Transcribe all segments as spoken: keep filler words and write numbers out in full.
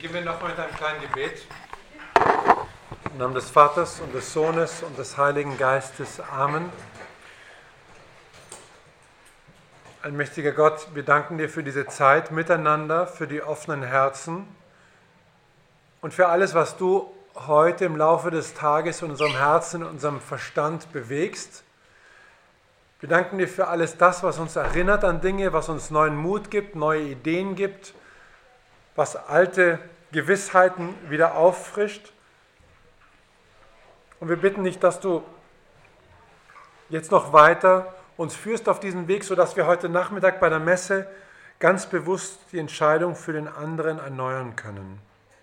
Beginnen wir nochmal mit einem kleinen Gebet. Im Namen des Vaters und des Sohnes und des Heiligen Geistes. Amen. Allmächtiger Gott, wir danken dir für diese Zeit miteinander, für die offenen Herzen und für alles, was du heute im Laufe des Tages in unserem Herzen, in unserem Verstand bewegst. Wir danken dir für alles das, was uns erinnert an Dinge, was uns neuen Mut gibt, neue Ideen gibt, was alte Gewissheiten wieder auffrischt. Und wir bitten dich, dass du jetzt noch weiter uns führst auf diesen Weg, sodass wir heute Nachmittag bei der Messe ganz bewusst die Entscheidung für den anderen erneuern können.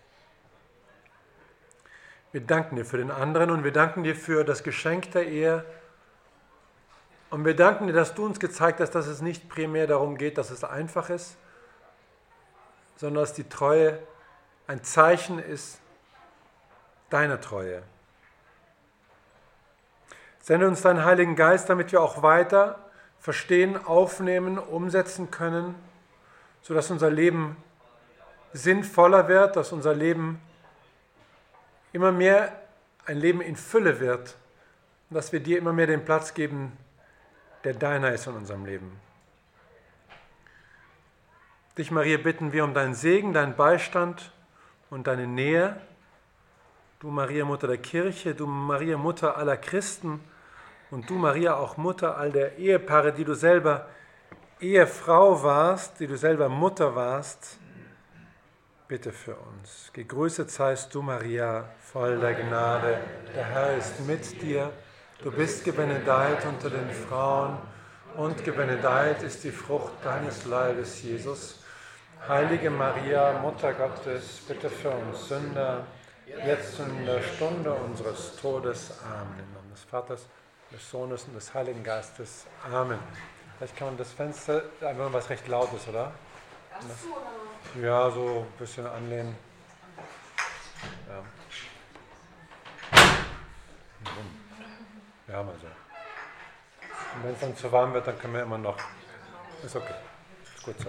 Wir danken dir für den anderen und wir danken dir für das Geschenk der Ehe. Und wir danken dir, dass du uns gezeigt hast, dass es nicht primär darum geht, dass es einfach ist, sondern dass die Treue ein Zeichen ist deiner Treue. Sende uns deinen Heiligen Geist, damit wir auch weiter verstehen, aufnehmen, umsetzen können, sodass unser Leben sinnvoller wird, dass unser Leben immer mehr ein Leben in Fülle wird und dass wir dir immer mehr den Platz geben, der deiner ist in unserem Leben. Dich, Maria, bitten wir um deinen Segen, deinen Beistand und deine Nähe. Du, Maria, Mutter der Kirche, du, Maria, Mutter aller Christen und du, Maria, auch Mutter all der Ehepaare, die du selber Ehefrau warst, die du selber Mutter warst, bitte für uns. Gegrüßet seist du, Maria, voll der Gnade. Der Herr ist mit dir. Du bist gebenedeit unter den Frauen und gebenedeit ist die Frucht deines Leibes, Jesus. Heilige Maria, Mutter Gottes, bitte für uns Sünder, jetzt in der Stunde unseres Todes. Amen. Im Namen des Vaters, des Sohnes und des Heiligen Geistes. Amen. Vielleicht kann man das Fenster, einfach mal was recht laut ist, oder? Das, ja, so ein bisschen anlehnen. Ja. Ja, mal so. Und wenn es dann zu warm wird, dann können wir immer noch. Ist okay. Ist gut so.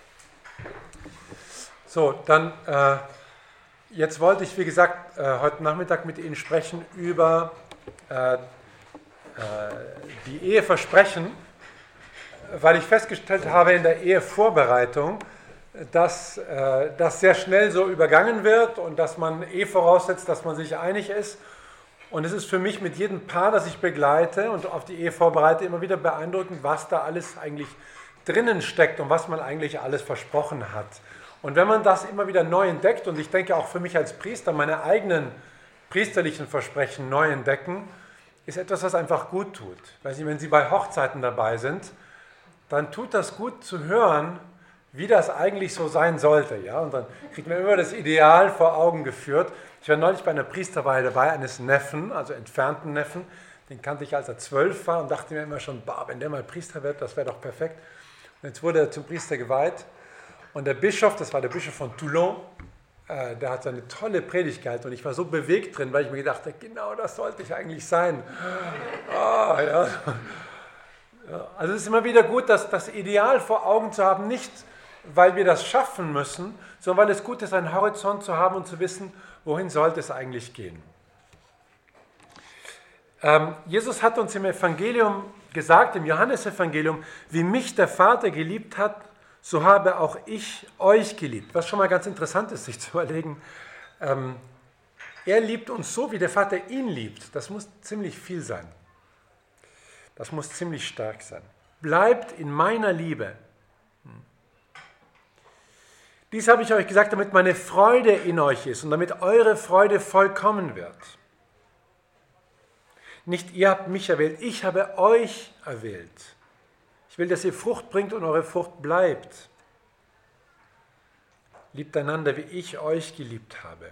So, dann, äh, jetzt wollte ich, wie gesagt, äh, heute Nachmittag mit Ihnen sprechen über äh, äh, die Eheversprechen, weil ich festgestellt habe in der Ehevorbereitung, dass äh, das sehr schnell so übergangen wird und dass man eh voraussetzt, dass man sich einig ist. Und es ist für mich mit jedem Paar, das ich begleite und auf die Ehe vorbereite, immer wieder beeindruckend, was da alles eigentlich drinnen steckt und was man eigentlich alles versprochen hat. Und wenn man das immer wieder neu entdeckt, und ich denke auch für mich als Priester, meine eigenen priesterlichen Versprechen neu entdecken, ist etwas, was einfach gut tut. Weiß nicht, wenn Sie bei Hochzeiten dabei sind, dann tut das gut zu hören, wie das eigentlich so sein sollte. Ja? Und dann kriegt man immer das Ideal vor Augen geführt. Ich war neulich bei einer Priesterweihe dabei, eines Neffen, also entfernten Neffen, den kannte ich, als er zwölf war und dachte mir immer schon, bah, wenn der mal Priester wird, das wäre doch perfekt. Und jetzt wurde er zum Priester geweiht und der Bischof, das war der Bischof von Toulon, äh, der hat eine tolle Predigt gehalten und ich war so bewegt drin, weil ich mir gedacht habe, genau das sollte ich eigentlich sein. Oh, ja. Ja, also es ist immer wieder gut, das, das Ideal vor Augen zu haben, nicht weil wir das schaffen müssen, sondern weil es gut ist, einen Horizont zu haben und zu wissen, wohin sollte es eigentlich gehen. Ähm, Jesus hat uns im Evangelium gesagt, im Johannesevangelium, wie mich der Vater geliebt hat, so habe auch ich euch geliebt. Was schon mal ganz interessant ist, sich zu überlegen, ähm, er liebt uns so, wie der Vater ihn liebt. Das muss ziemlich viel sein. Das muss ziemlich stark sein. Bleibt in meiner Liebe. Dies habe ich euch gesagt, damit meine Freude in euch ist und damit eure Freude vollkommen wird. Nicht ihr habt mich erwählt, ich habe euch erwählt. Ich will, dass ihr Frucht bringt und eure Frucht bleibt. Liebt einander, wie ich euch geliebt habe.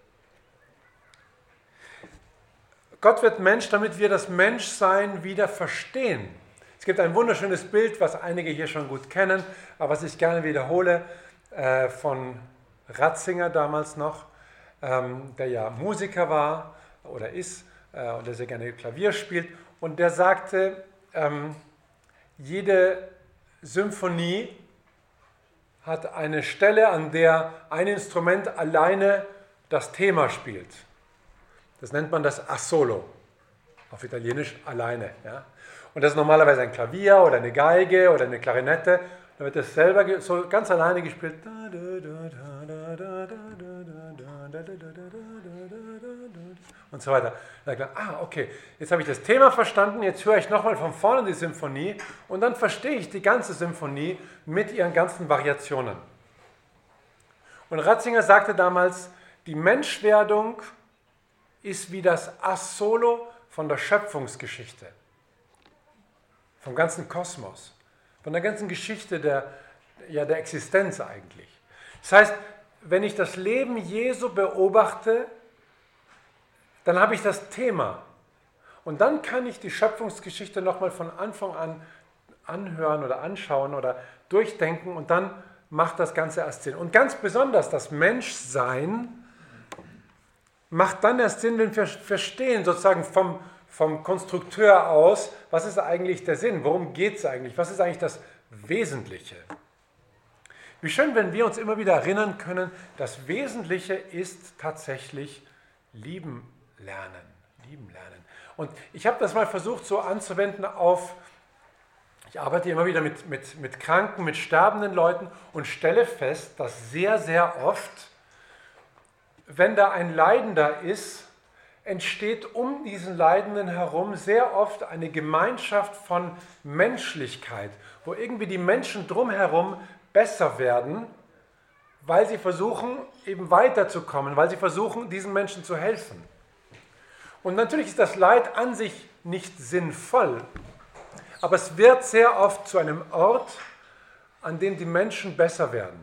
Gott wird Mensch, damit wir das Menschsein wieder verstehen. Es gibt ein wunderschönes Bild, was einige hier schon gut kennen, aber was ich gerne wiederhole, äh, von Ratzinger damals noch, ähm, der ja Musiker war oder ist äh, und der sehr gerne Klavier spielt. Und der sagte, ähm, jede Symphonie hat eine Stelle, an der ein Instrument alleine das Thema spielt. Das nennt man das Assolo, auf Italienisch alleine. Ja? Und das ist normalerweise ein Klavier oder eine Geige oder eine Klarinette. Da wird das selber so ganz alleine gespielt. Und so weiter. Da ich gedacht, ah, okay, jetzt habe ich das Thema verstanden, jetzt höre ich nochmal von vorne die Symphonie und dann verstehe ich die ganze Symphonie mit ihren ganzen Variationen. Und Ratzinger sagte damals, die Menschwerdung ist wie das Assolo von der Schöpfungsgeschichte, vom ganzen Kosmos, von der ganzen Geschichte der, ja, der Existenz eigentlich. Das heißt, wenn ich das Leben Jesu beobachte, dann habe ich das Thema. Und dann kann ich die Schöpfungsgeschichte nochmal von Anfang an anhören oder anschauen oder durchdenken und dann macht das Ganze erst Sinn. Und ganz besonders das Menschsein macht dann erst Sinn, wenn wir verstehen, sozusagen vom, vom Konstrukteur aus, was ist eigentlich der Sinn, worum geht es eigentlich, was ist eigentlich das Wesentliche. Wie schön, wenn wir uns immer wieder erinnern können, das Wesentliche ist tatsächlich lieben lernen, lieben lernen. Und ich habe das mal versucht so anzuwenden auf, ich arbeite immer wieder mit, mit, mit Kranken, mit sterbenden Leuten und stelle fest, dass sehr, sehr oft, wenn da ein Leidender ist, entsteht um diesen Leidenden herum sehr oft eine Gemeinschaft von Menschlichkeit, wo irgendwie die Menschen drumherum besser werden, weil sie versuchen, eben weiterzukommen, weil sie versuchen, diesen Menschen zu helfen. Und natürlich ist das Leid an sich nicht sinnvoll, aber es wird sehr oft zu einem Ort, an dem die Menschen besser werden.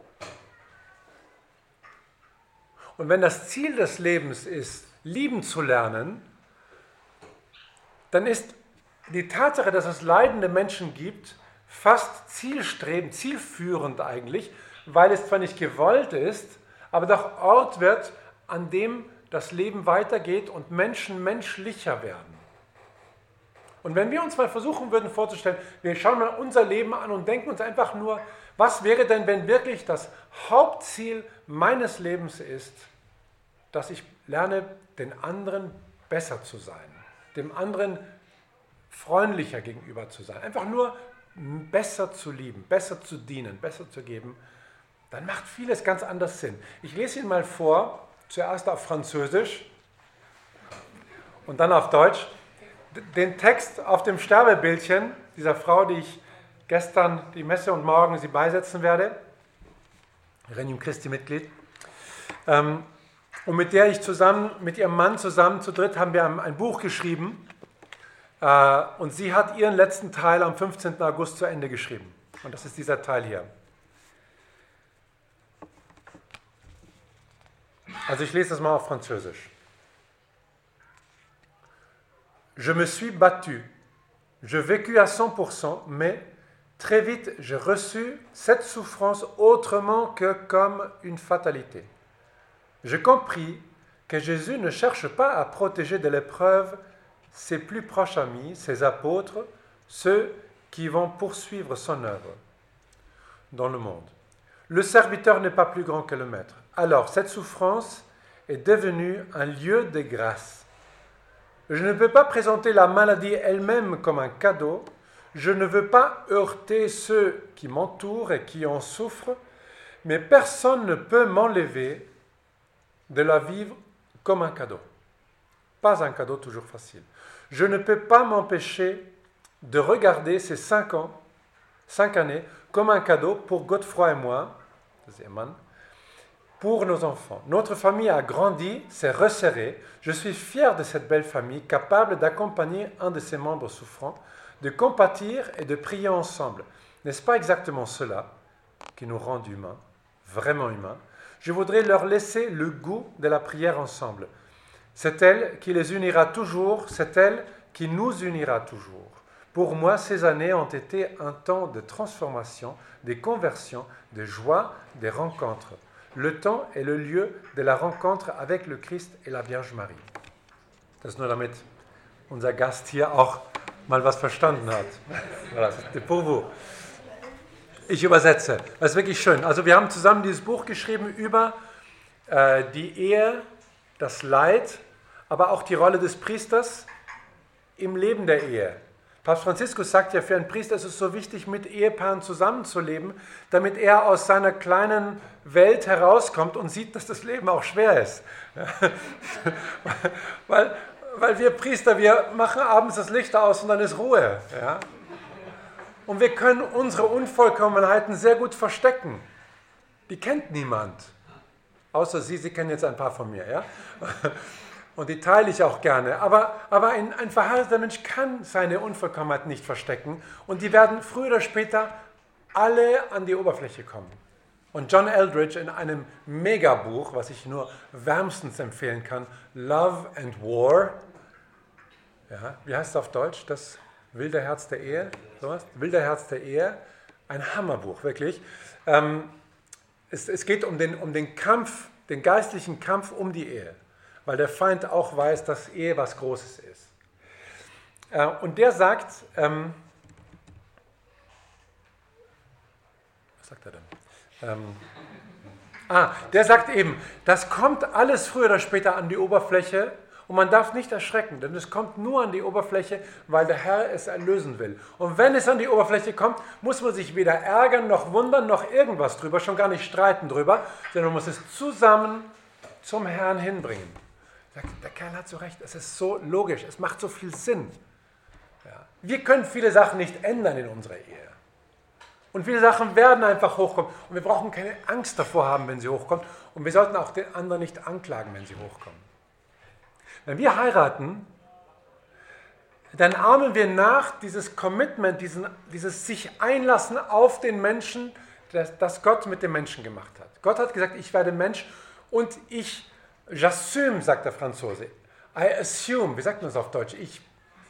Und wenn das Ziel des Lebens ist, lieben zu lernen, dann ist die Tatsache, dass es leidende Menschen gibt, fast zielstrebend, zielführend eigentlich, weil es zwar nicht gewollt ist, aber doch Ort wird, an dem das Leben weitergeht und Menschen menschlicher werden. Und wenn wir uns mal versuchen würden vorzustellen, wir schauen mal unser Leben an und denken uns einfach nur, was wäre denn, wenn wirklich das Hauptziel meines Lebens ist, dass ich lerne, den anderen besser zu sein, dem anderen freundlicher gegenüber zu sein, einfach nur besser zu lieben, besser zu dienen, besser zu geben, dann macht vieles ganz anders Sinn. Ich lese Ihnen mal vor, zuerst auf Französisch und dann auf Deutsch, den Text auf dem Sterbebildchen dieser Frau, die ich gestern die Messe und morgen sie beisetzen werde, Regnum Christi Mitglied, ähm, und mit der ich zusammen, mit ihrem Mann zusammen zu dritt haben wir ein Buch geschrieben, äh, und sie hat ihren letzten Teil am fünfzehnten August zu Ende geschrieben. Und das ist dieser Teil hier. Also ich lese das mal auf Französisch. Je me suis battu, je vécu à cent pour cent, mais très vite j'ai reçu cette souffrance autrement que comme une fatalité. Je compris que Jésus ne cherche pas à protéger de l'épreuve ses plus proches amis, ses apôtres, ceux qui vont poursuivre son œuvre dans le monde. Le serviteur n'est pas plus grand que le maître. Alors, cette souffrance est devenue un lieu de grâce. Je ne peux pas présenter la maladie elle-même comme un cadeau. Je ne veux pas heurter ceux qui m'entourent et qui en souffrent, mais personne ne peut m'enlever de la vivre comme un cadeau. Pas un cadeau toujours facile. Je ne peux pas m'empêcher de regarder ces cinq ans, cinq années comme un cadeau pour Godefroy et moi, pour nos enfants. Notre famille a grandi, s'est resserrée. Je suis fier de cette belle famille, capable d'accompagner un de ses membres souffrants, de compatir et de prier ensemble. N'est-ce pas exactement cela qui nous rend humains, vraiment humains? Je voudrais leur laisser le goût de la prière ensemble. C'est elle qui les unira toujours, c'est elle qui nous unira toujours. Pour moi, ces années ont été un temps de transformation, des conversions, de joie, des rencontres. Le temps est le lieu de la rencontre avec le Christ et la Vierge Marie. Das nur damit unser Gast hier auch mal was verstanden hat. Voilà, c'était pour vous. Ich übersetze. Das ist wirklich schön. Also wir haben zusammen dieses Buch geschrieben über äh, die Ehe, das Leid, aber auch die Rolle des Priesters im Leben der Ehe. Papst Franziskus sagt ja, für einen Priester ist es so wichtig, mit Ehepaaren zusammenzuleben, damit er aus seiner kleinen Welt herauskommt und sieht, dass das Leben auch schwer ist. weil, weil wir Priester, wir machen abends das Licht aus und dann ist Ruhe. Ja? Und wir können unsere Unvollkommenheiten sehr gut verstecken. Die kennt niemand. Außer Sie, Sie kennen jetzt ein paar von mir. Ja? Und die teile ich auch gerne. Aber, aber ein, ein verheirateter Mensch kann seine Unvollkommenheit nicht verstecken. Und die werden früher oder später alle an die Oberfläche kommen. Und John Eldridge in einem Megabuch, was ich nur wärmstens empfehlen kann, Love and War, ja, wie heißt es auf Deutsch? Das wilde Herz der Ehe? Sowas? Wilde Herz der Ehe. Ein Hammerbuch, wirklich. Ähm, es, es geht um den, um den Kampf, den geistlichen Kampf um die Ehe. Weil der Feind auch weiß, dass Ehe was Großes ist. Äh, und der sagt, ähm, was sagt er denn? Ähm, ah, der sagt eben, das kommt alles früher oder später an die Oberfläche und man darf nicht erschrecken, denn es kommt nur an die Oberfläche, weil der Herr es erlösen will. Und wenn es an die Oberfläche kommt, muss man sich weder ärgern, noch wundern, noch irgendwas drüber, schon gar nicht streiten drüber, sondern man muss es zusammen zum Herrn hinbringen. Der Kerl hat so recht, es ist so logisch, es macht so viel Sinn. Ja. Wir können viele Sachen nicht ändern in unserer Ehe. Und viele Sachen werden einfach hochkommen. Und wir brauchen keine Angst davor haben, wenn sie hochkommen. Und wir sollten auch den anderen nicht anklagen, wenn sie hochkommen. Wenn wir heiraten, dann ahmen wir nach dieses Commitment, diesen, dieses sich einlassen auf den Menschen, das, das Gott mit dem Menschen gemacht hat. Gott hat gesagt, ich werde Mensch und ich J'assume, sagt der Franzose. I assume, wie sagt man das auf Deutsch? Ich,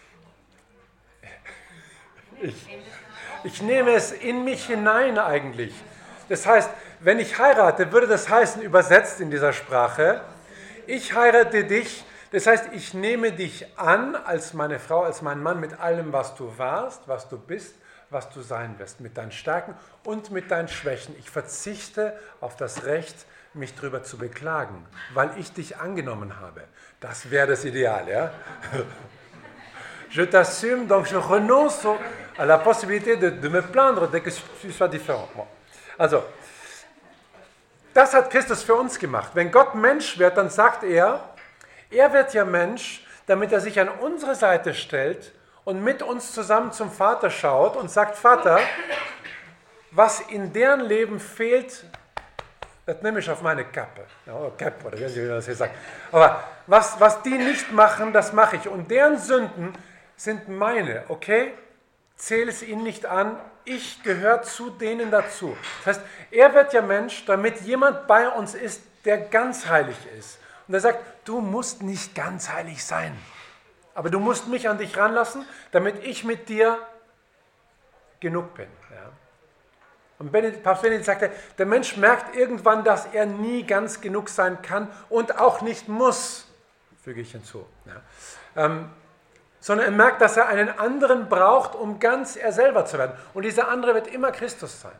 ich, ich nehme es in mich hinein eigentlich. Das heißt, wenn ich heirate, würde das heißen, übersetzt in dieser Sprache, ich heirate dich, das heißt, ich nehme dich an als meine Frau, als mein Mann mit allem, was du warst, was du bist, was du sein wirst, mit deinen Stärken und mit deinen Schwächen. Ich verzichte auf das Recht, mich darüber zu beklagen, weil ich dich angenommen habe. Das wäre das Ideal, ja? Je t'assume, donc je renonce à la possibilité de, de me plaindre dès que tu sois différent. Bon. Also, das hat Christus für uns gemacht. Wenn Gott Mensch wird, dann sagt er, er wird ja Mensch, damit er sich an unsere Seite stellt und mit uns zusammen zum Vater schaut und sagt, Vater, was in deren Leben fehlt, das nehme ich auf meine Kappe. Ja, Kappe, oder wie das hier sagt. Aber was, was die nicht machen, das mache ich. Und deren Sünden sind meine, okay? Zähle es ihnen nicht an. Ich gehöre zu denen dazu. Das heißt, er wird ja Mensch, damit jemand bei uns ist, der ganz heilig ist. Und er sagt, du musst nicht ganz heilig sein. Aber du musst mich an dich ranlassen, damit ich mit dir genug bin. Ja. Und Benedikt, Papst Benedikt sagte, der Mensch merkt irgendwann, dass er nie ganz genug sein kann und auch nicht muss, füge ich hinzu. Ja. Ähm, sondern er merkt, dass er einen anderen braucht, um ganz er selber zu werden. Und dieser andere wird immer Christus sein.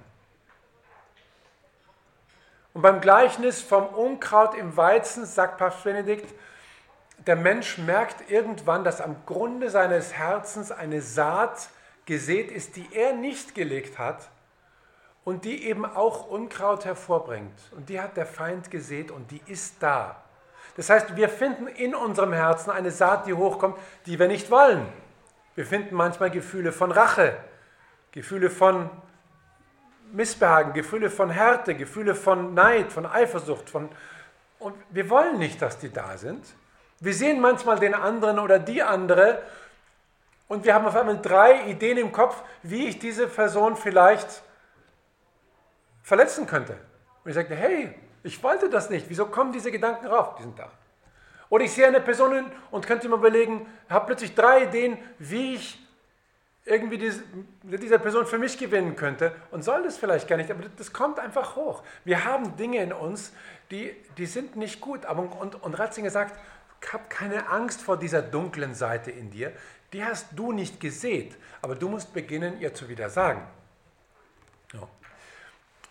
Und beim Gleichnis vom Unkraut im Weizen sagt Papst Benedikt, der Mensch merkt irgendwann, dass am Grunde seines Herzens eine Saat gesät ist, die er nicht gelegt hat, und die eben auch Unkraut hervorbringt. Und die hat der Feind gesät und die ist da. Das heißt, wir finden in unserem Herzen eine Saat, die hochkommt, die wir nicht wollen. Wir finden manchmal Gefühle von Rache, Gefühle von Missbehagen, Gefühle von Härte, Gefühle von Neid, von Eifersucht. Von und wir wollen nicht, dass die da sind. Wir sehen manchmal den anderen oder die andere und wir haben auf einmal drei Ideen im Kopf, wie ich diese Person vielleicht verletzen könnte. Und ich sagte, hey, ich wollte das nicht. Wieso kommen diese Gedanken rauf? Die sind da. Oder ich sehe eine Person und könnte mir überlegen, habe plötzlich drei Ideen, wie ich irgendwie diese, diese Person für mich gewinnen könnte und soll das vielleicht gar nicht, aber das kommt einfach hoch. Wir haben Dinge in uns, die, die sind nicht gut. Aber, und, und Ratzinger sagt, hab keine Angst vor dieser dunklen Seite in dir, die hast du nicht gesät, aber du musst beginnen, ihr zu widersagen. Ja.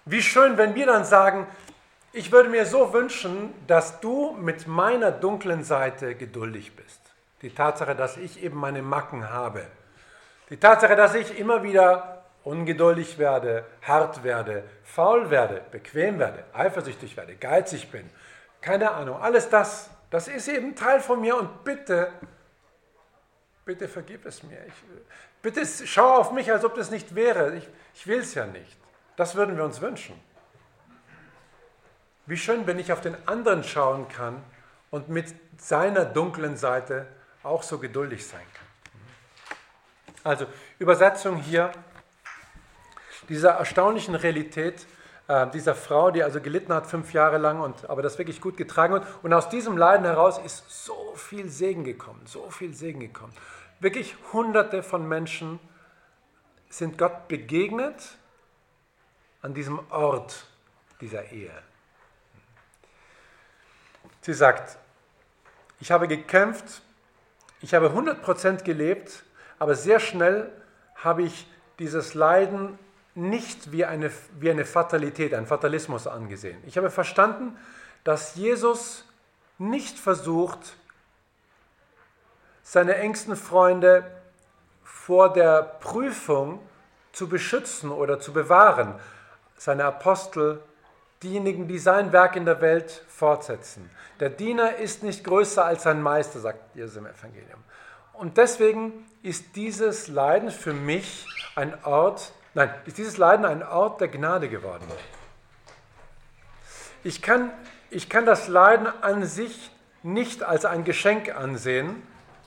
Wie schön, wenn wir dann sagen, ich würde mir so wünschen, dass du mit meiner dunklen Seite geduldig bist. Die Tatsache, dass ich eben meine Macken habe. Die Tatsache, dass ich immer wieder ungeduldig werde, hart werde, faul werde, bequem werde, eifersüchtig werde, geizig bin. Keine Ahnung, alles das, das ist eben Teil von mir und bitte, bitte vergib es mir. Ich, bitte schau auf mich, als ob das nicht wäre. Ich, ich will es ja nicht. Das würden wir uns wünschen. Wie schön, wenn ich auf den anderen schauen kann und mit seiner dunklen Seite auch so geduldig sein kann. Also Übersetzung hier dieser erstaunlichen Realität äh, dieser Frau, die also gelitten hat fünf Jahre lang, und aber das wirklich gut getragen hat. Und aus diesem Leiden heraus ist so viel Segen gekommen, so viel Segen gekommen. Wirklich Hunderte von Menschen sind Gott begegnet an diesem Ort dieser Ehe. Sie sagt, ich habe gekämpft, ich habe hundert Prozent gelebt, aber sehr schnell habe ich dieses Leiden nicht wie eine, wie eine Fatalität, ein Fatalismus angesehen. Ich habe verstanden, dass Jesus nicht versucht, seine engsten Freunde vor der Prüfung zu beschützen oder zu bewahren. Seine Apostel, diejenigen, die sein Werk in der Welt fortsetzen. Der Diener ist nicht größer als sein Meister, sagt Jesus im Evangelium. Und deswegen ist dieses Leiden für mich ein Ort, nein, ist dieses Leiden ein Ort der Gnade geworden. Ich kann, ich kann das Leiden an sich nicht als ein Geschenk ansehen.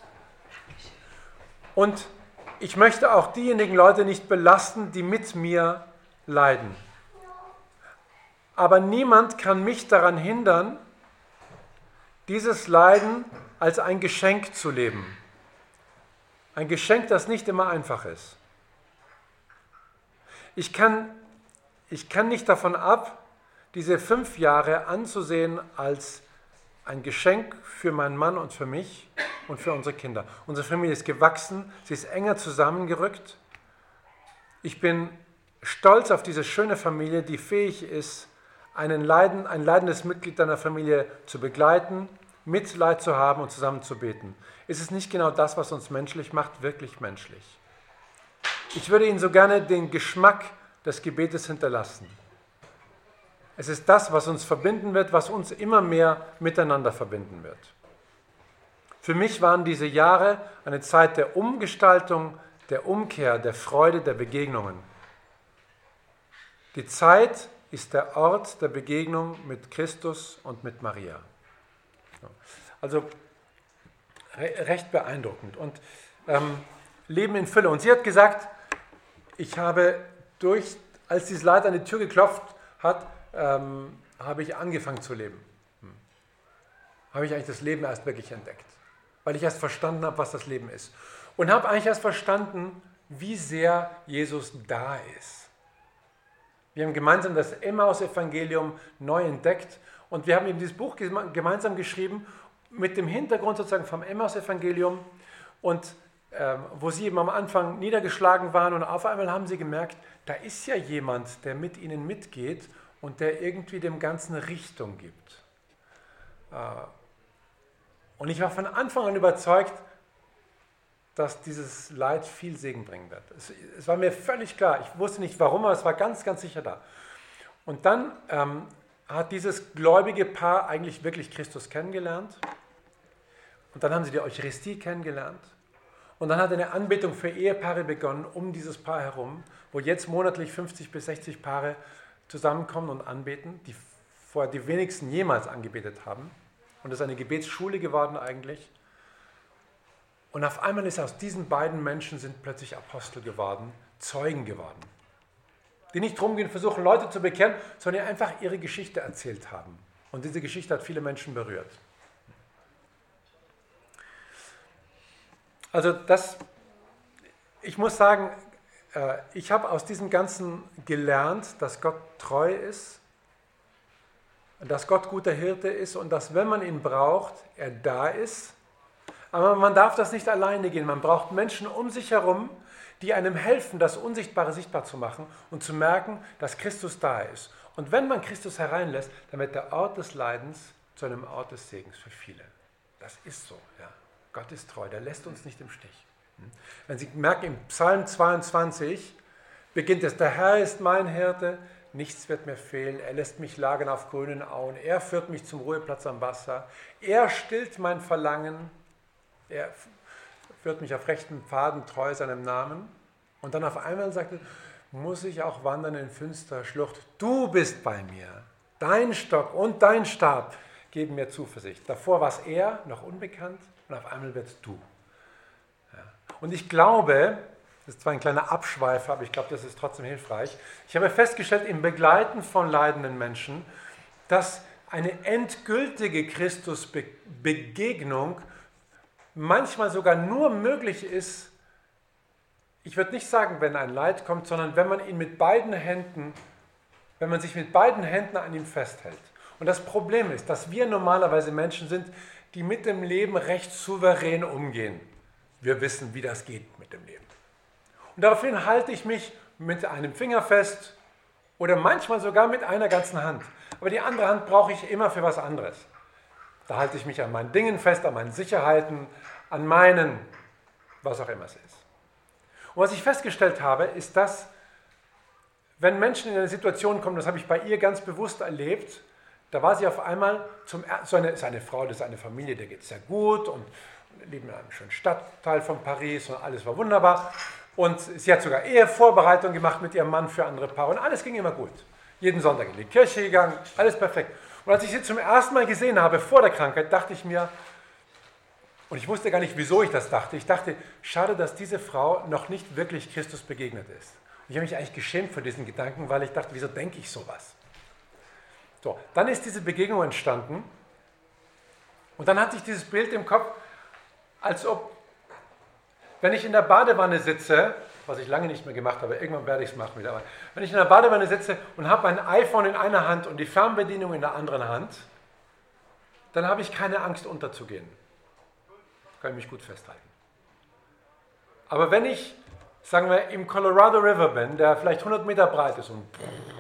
Und ich möchte auch diejenigen Leute nicht belasten, die mit mir leiden. Aber niemand kann mich daran hindern, dieses Leiden als ein Geschenk zu leben. Ein Geschenk, das nicht immer einfach ist. Ich kann, ich kann nicht davon ab, diese fünf Jahre anzusehen als ein Geschenk für meinen Mann und für mich und für unsere Kinder. Unsere Familie ist gewachsen, sie ist enger zusammengerückt. Ich bin stolz auf diese schöne Familie, die fähig ist, einen Leiden, ein leidendes Mitglied deiner Familie zu begleiten, Mitleid zu haben und zusammen zu beten. Ist es nicht genau das, was uns menschlich macht, wirklich menschlich? Ich würde Ihnen so gerne den Geschmack des Gebetes hinterlassen. Es ist das, was uns verbinden wird, was uns immer mehr miteinander verbinden wird. Für mich waren diese Jahre eine Zeit der Umgestaltung, der Umkehr, der Freude, der Begegnungen. Die Zeit ist der Ort der Begegnung mit Christus und mit Maria. Also re- recht beeindruckend und ähm, Leben in Fülle. Und sie hat gesagt, ich habe durch, als dieses Leid an die Tür geklopft hat, ähm, habe ich angefangen zu leben. Hm. Habe ich eigentlich das Leben erst wirklich entdeckt, weil ich erst verstanden habe, was das Leben ist. Und habe eigentlich erst verstanden, wie sehr Jesus da ist. Wir haben gemeinsam das Emmaus-Evangelium neu entdeckt und wir haben eben dieses Buch gemeinsam geschrieben mit dem Hintergrund sozusagen vom Emmaus-Evangelium und ähm, wo sie eben am Anfang niedergeschlagen waren und auf einmal haben sie gemerkt, da ist ja jemand, der mit ihnen mitgeht und der irgendwie dem Ganzen Richtung gibt. Äh, und ich war von Anfang an überzeugt, dass dieses Leid viel Segen bringen wird. Es, es war mir völlig klar, ich wusste nicht warum, aber es war ganz, ganz sicher da. Und dann ähm, hat dieses gläubige Paar eigentlich wirklich Christus kennengelernt. Und dann haben sie die Eucharistie kennengelernt. Und dann hat eine Anbetung für Ehepaare begonnen, um dieses Paar herum, wo jetzt monatlich fünfzig bis sechzig Paare zusammenkommen und anbeten, die vorher die wenigsten jemals angebetet haben. Und es ist eine Gebetsschule geworden eigentlich. Und auf einmal ist aus diesen beiden Menschen sind plötzlich Apostel geworden, Zeugen geworden. Die nicht rumgehen, versuchen Leute zu bekehren, sondern einfach ihre Geschichte erzählt haben. Und diese Geschichte hat viele Menschen berührt. Also das, ich muss sagen, ich habe aus diesem Ganzen gelernt, dass Gott treu ist, dass Gott guter Hirte ist und dass, wenn man ihn braucht, er da ist. Aber man darf das nicht alleine gehen. Man braucht Menschen um sich herum, die einem helfen, das Unsichtbare sichtbar zu machen und zu merken, dass Christus da ist. Und wenn man Christus hereinlässt, dann wird der Ort des Leidens zu einem Ort des Segens für viele. Das ist so. Ja. Gott ist treu, der lässt uns nicht im Stich. Wenn Sie merken, im Psalm zweiundzwanzig beginnt es, der Herr ist mein Hirte, nichts wird mir fehlen, er lässt mich lagern auf grünen Auen, er führt mich zum Ruheplatz am Wasser, er stillt mein Verlangen, er führt mich auf rechten Pfaden treu seinem Namen. Und dann auf einmal sagt er, muss ich auch wandern in finsterer Schlucht, du bist bei mir, dein Stock und dein Stab geben mir Zuversicht. Davor war es er, noch unbekannt, und auf einmal wird es du. Ja. Und ich glaube, das ist zwar ein kleiner Abschweifer, aber ich glaube, das ist trotzdem hilfreich. Ich habe festgestellt, im Begleiten von leidenden Menschen, dass eine endgültige Christusbegegnung manchmal sogar nur möglich ist, ich würde nicht sagen, wenn ein Leid kommt, sondern wenn man ihn mit beiden Händen, wenn man sich mit beiden Händen an ihm festhält. Und das Problem ist, dass wir normalerweise Menschen sind, die mit dem Leben recht souverän umgehen. Wir wissen, wie das geht mit dem Leben. Und daraufhin halte ich mich mit einem Finger fest oder manchmal sogar mit einer ganzen Hand. Aber die andere Hand brauche ich immer für was anderes. Da halte ich mich an meinen Dingen fest, an meinen Sicherheiten, an meinen, was auch immer es ist. Und was ich festgestellt habe, ist, dass, wenn Menschen in eine Situation kommen, das habe ich bei ihr ganz bewusst erlebt, da war sie auf einmal, zum, so eine, ist eine Frau, das ist eine Familie, der geht es sehr gut und leben in einem schönen Stadtteil von Paris und alles war wunderbar. Und sie hat sogar Ehevorbereitung gemacht mit ihrem Mann für andere Paare und alles ging immer gut. Jeden Sonntag in die Kirche gegangen, alles perfekt. Und als ich sie zum ersten Mal gesehen habe, vor der Krankheit, dachte ich mir, und ich wusste gar nicht, wieso ich das dachte, ich dachte, schade, dass diese Frau noch nicht wirklich Christus begegnet ist. Und ich habe mich eigentlich geschämt für diesen Gedanken, weil ich dachte, wieso denke ich sowas? So, dann ist diese Begegnung entstanden und dann hatte ich dieses Bild im Kopf, als ob, wenn ich in der Badewanne sitze, was ich lange nicht mehr gemacht habe, irgendwann werde ich es machen wieder, aber wenn ich in der Badewanne sitze und habe ein iPhone in einer Hand und die Fernbedienung in der anderen Hand, dann habe ich keine Angst unterzugehen. Kann ich mich gut festhalten. Aber wenn ich, sagen wir, im Colorado River bin, der vielleicht hundert Meter breit ist und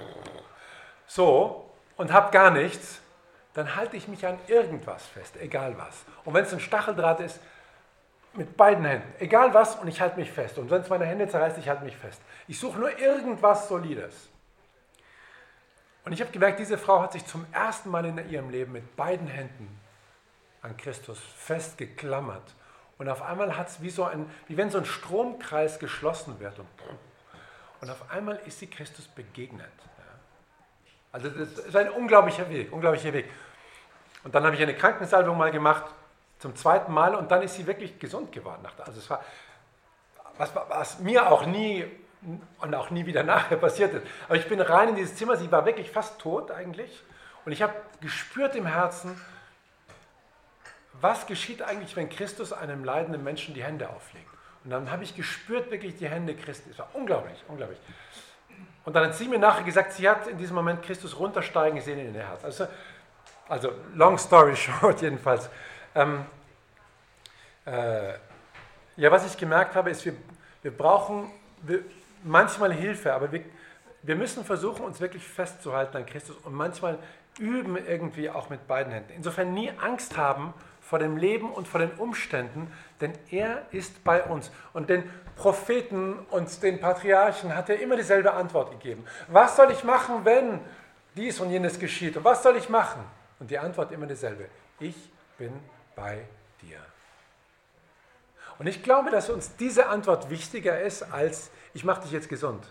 so, und habe gar nichts, dann halte ich mich an irgendwas fest, egal was. Und wenn es ein Stacheldraht ist, mit beiden Händen, egal was, und ich halte mich fest. Und wenn es meine Hände zerreißt, ich halte mich fest. Ich suche nur irgendwas Solides. Und ich habe gemerkt, diese Frau hat sich zum ersten Mal in ihrem Leben mit beiden Händen an Christus festgeklammert. Und auf einmal hat es wie so ein, wie wenn so ein Stromkreis geschlossen wird. Und, und auf einmal ist sie Christus begegnet. Also das ist ein unglaublicher Weg, unglaublicher Weg. Und dann habe ich eine Krankensalbung mal gemacht, zum zweiten Mal, und dann ist sie wirklich gesund geworden. Also es war, was, was mir auch nie und auch nie wieder nachher passiert ist. Aber ich bin rein in dieses Zimmer, sie war wirklich fast tot eigentlich. Und ich habe gespürt im Herzen, was geschieht eigentlich, wenn Christus einem leidenden Menschen die Hände auflegt. Und dann habe ich gespürt wirklich die Hände Christi. Es war unglaublich, unglaublich. Und dann hat sie mir nachher gesagt, sie hat in diesem Moment Christus runtersteigen gesehen in ihr Herz. Also, also long story short jedenfalls. Ähm, äh, ja, was ich gemerkt habe, ist, wir, wir brauchen wir, manchmal Hilfe, aber wir, wir müssen versuchen, uns wirklich festzuhalten an Christus und manchmal üben irgendwie auch mit beiden Händen. Insofern nie Angst haben vor dem Leben und vor den Umständen, denn er ist bei uns. Und den Propheten und den Patriarchen hat er immer dieselbe Antwort gegeben. Was soll ich machen, wenn dies und jenes geschieht? Und was soll ich machen? Und die Antwort immer dieselbe. Ich bin bei dir. Und ich glaube, dass uns diese Antwort wichtiger ist, als ich mache dich jetzt gesund.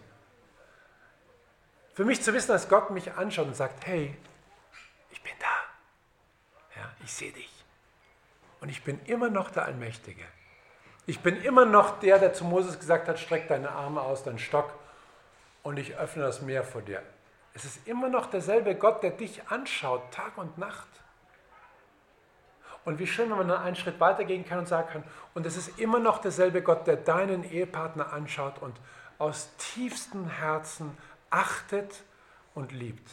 Für mich zu wissen, dass Gott mich anschaut und sagt, hey, ich bin da. Ja, ich sehe dich. Und ich bin immer noch der Allmächtige. Ich bin immer noch der, der zu Moses gesagt hat, streck deine Arme aus, deinen Stock und ich öffne das Meer vor dir. Es ist immer noch derselbe Gott, der dich anschaut, Tag und Nacht. Und wie schön, wenn man dann einen Schritt weitergehen kann und sagen kann, und es ist immer noch derselbe Gott, der deinen Ehepartner anschaut und aus tiefstem Herzen achtet und liebt.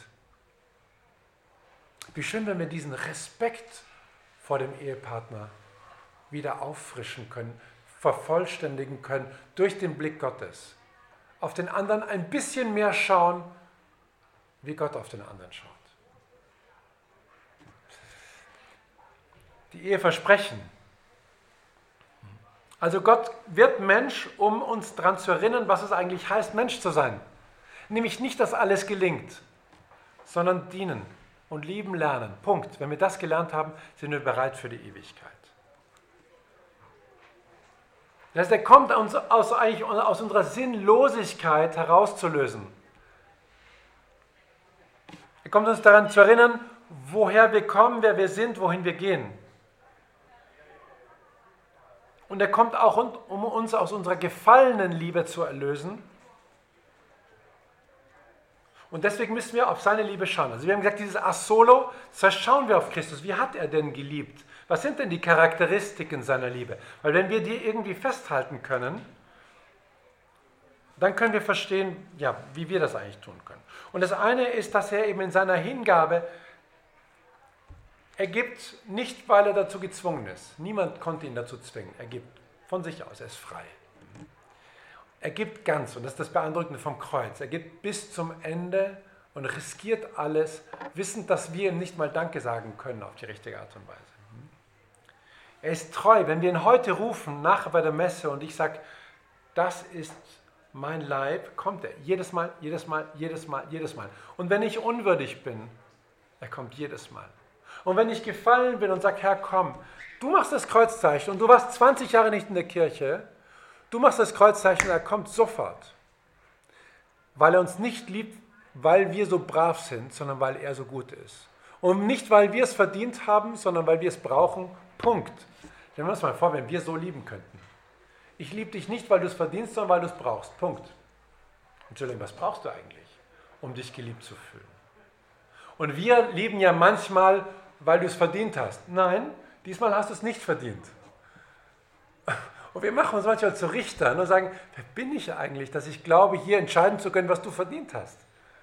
Wie schön, wenn wir diesen Respekt vor dem Ehepartner wieder auffrischen können, vervollständigen können durch den Blick Gottes. Auf den anderen ein bisschen mehr schauen, wie Gott auf den anderen schaut. Die Eheversprechen. Also Gott wird Mensch, um uns daran zu erinnern, was es eigentlich heißt, Mensch zu sein. Nämlich nicht, dass alles gelingt, sondern dienen und lieben lernen. Punkt. Wenn wir das gelernt haben, sind wir bereit für die Ewigkeit. Das heißt, er kommt uns aus, eigentlich aus unserer Sinnlosigkeit herauszulösen. Er kommt uns daran zu erinnern, woher wir kommen, wer wir sind, wohin wir gehen. Und er kommt auch, um uns aus unserer gefallenen Liebe zu erlösen. Und deswegen müssen wir auf seine Liebe schauen. Also wir haben gesagt, dieses A solo, das heißt, schauen wir auf Christus. Wie hat er denn geliebt? Was sind denn die Charakteristiken seiner Liebe? Weil wenn wir die irgendwie festhalten können, dann können wir verstehen, ja, wie wir das eigentlich tun können. Und das eine ist, dass er eben in seiner Hingabe, er gibt nicht, weil er dazu gezwungen ist. Niemand konnte ihn dazu zwingen. Er gibt von sich aus, er ist frei. Er gibt ganz, und das ist das Beeindruckende vom Kreuz, er gibt bis zum Ende und riskiert alles, wissend, dass wir ihm nicht mal Danke sagen können auf die richtige Art und Weise. Er ist treu. Wenn wir ihn heute rufen, nachher bei der Messe, und ich sage, das ist mein Leib, kommt er. Jedes Mal, jedes Mal, jedes Mal, jedes Mal. Und wenn ich unwürdig bin, er kommt jedes Mal. Und wenn ich gefallen bin und sage, Herr, komm, du machst das Kreuzzeichen und du warst zwanzig Jahre nicht in der Kirche, du machst das Kreuzzeichen und er kommt sofort. Weil er uns nicht liebt, weil wir so brav sind, sondern weil er so gut ist. Und nicht, weil wir es verdient haben, sondern weil wir es brauchen. Punkt. Stellen wir uns mal vor, wenn wir so lieben könnten. Ich liebe dich nicht, weil du es verdienst, sondern weil du es brauchst. Punkt. Entschuldigung, was brauchst du eigentlich, um dich geliebt zu fühlen? Und wir lieben ja manchmal, weil du es verdient hast. Nein, diesmal hast du es nicht verdient. Und wir machen uns manchmal zu Richtern und sagen, wer bin ich eigentlich, dass ich glaube, hier entscheiden zu können, was du verdient hast?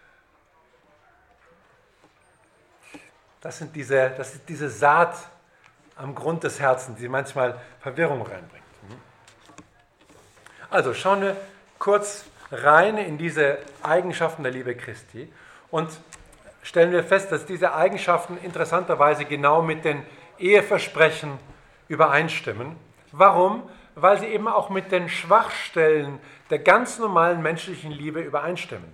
Das, sind diese, das ist diese Saat am Grund des Herzens, die manchmal Verwirrung reinbringt. Also schauen wir kurz rein in diese Eigenschaften der Liebe Christi und stellen wir fest, dass diese Eigenschaften interessanterweise genau mit den Eheversprechen übereinstimmen. Warum? Weil sie eben auch mit den Schwachstellen der ganz normalen menschlichen Liebe übereinstimmen.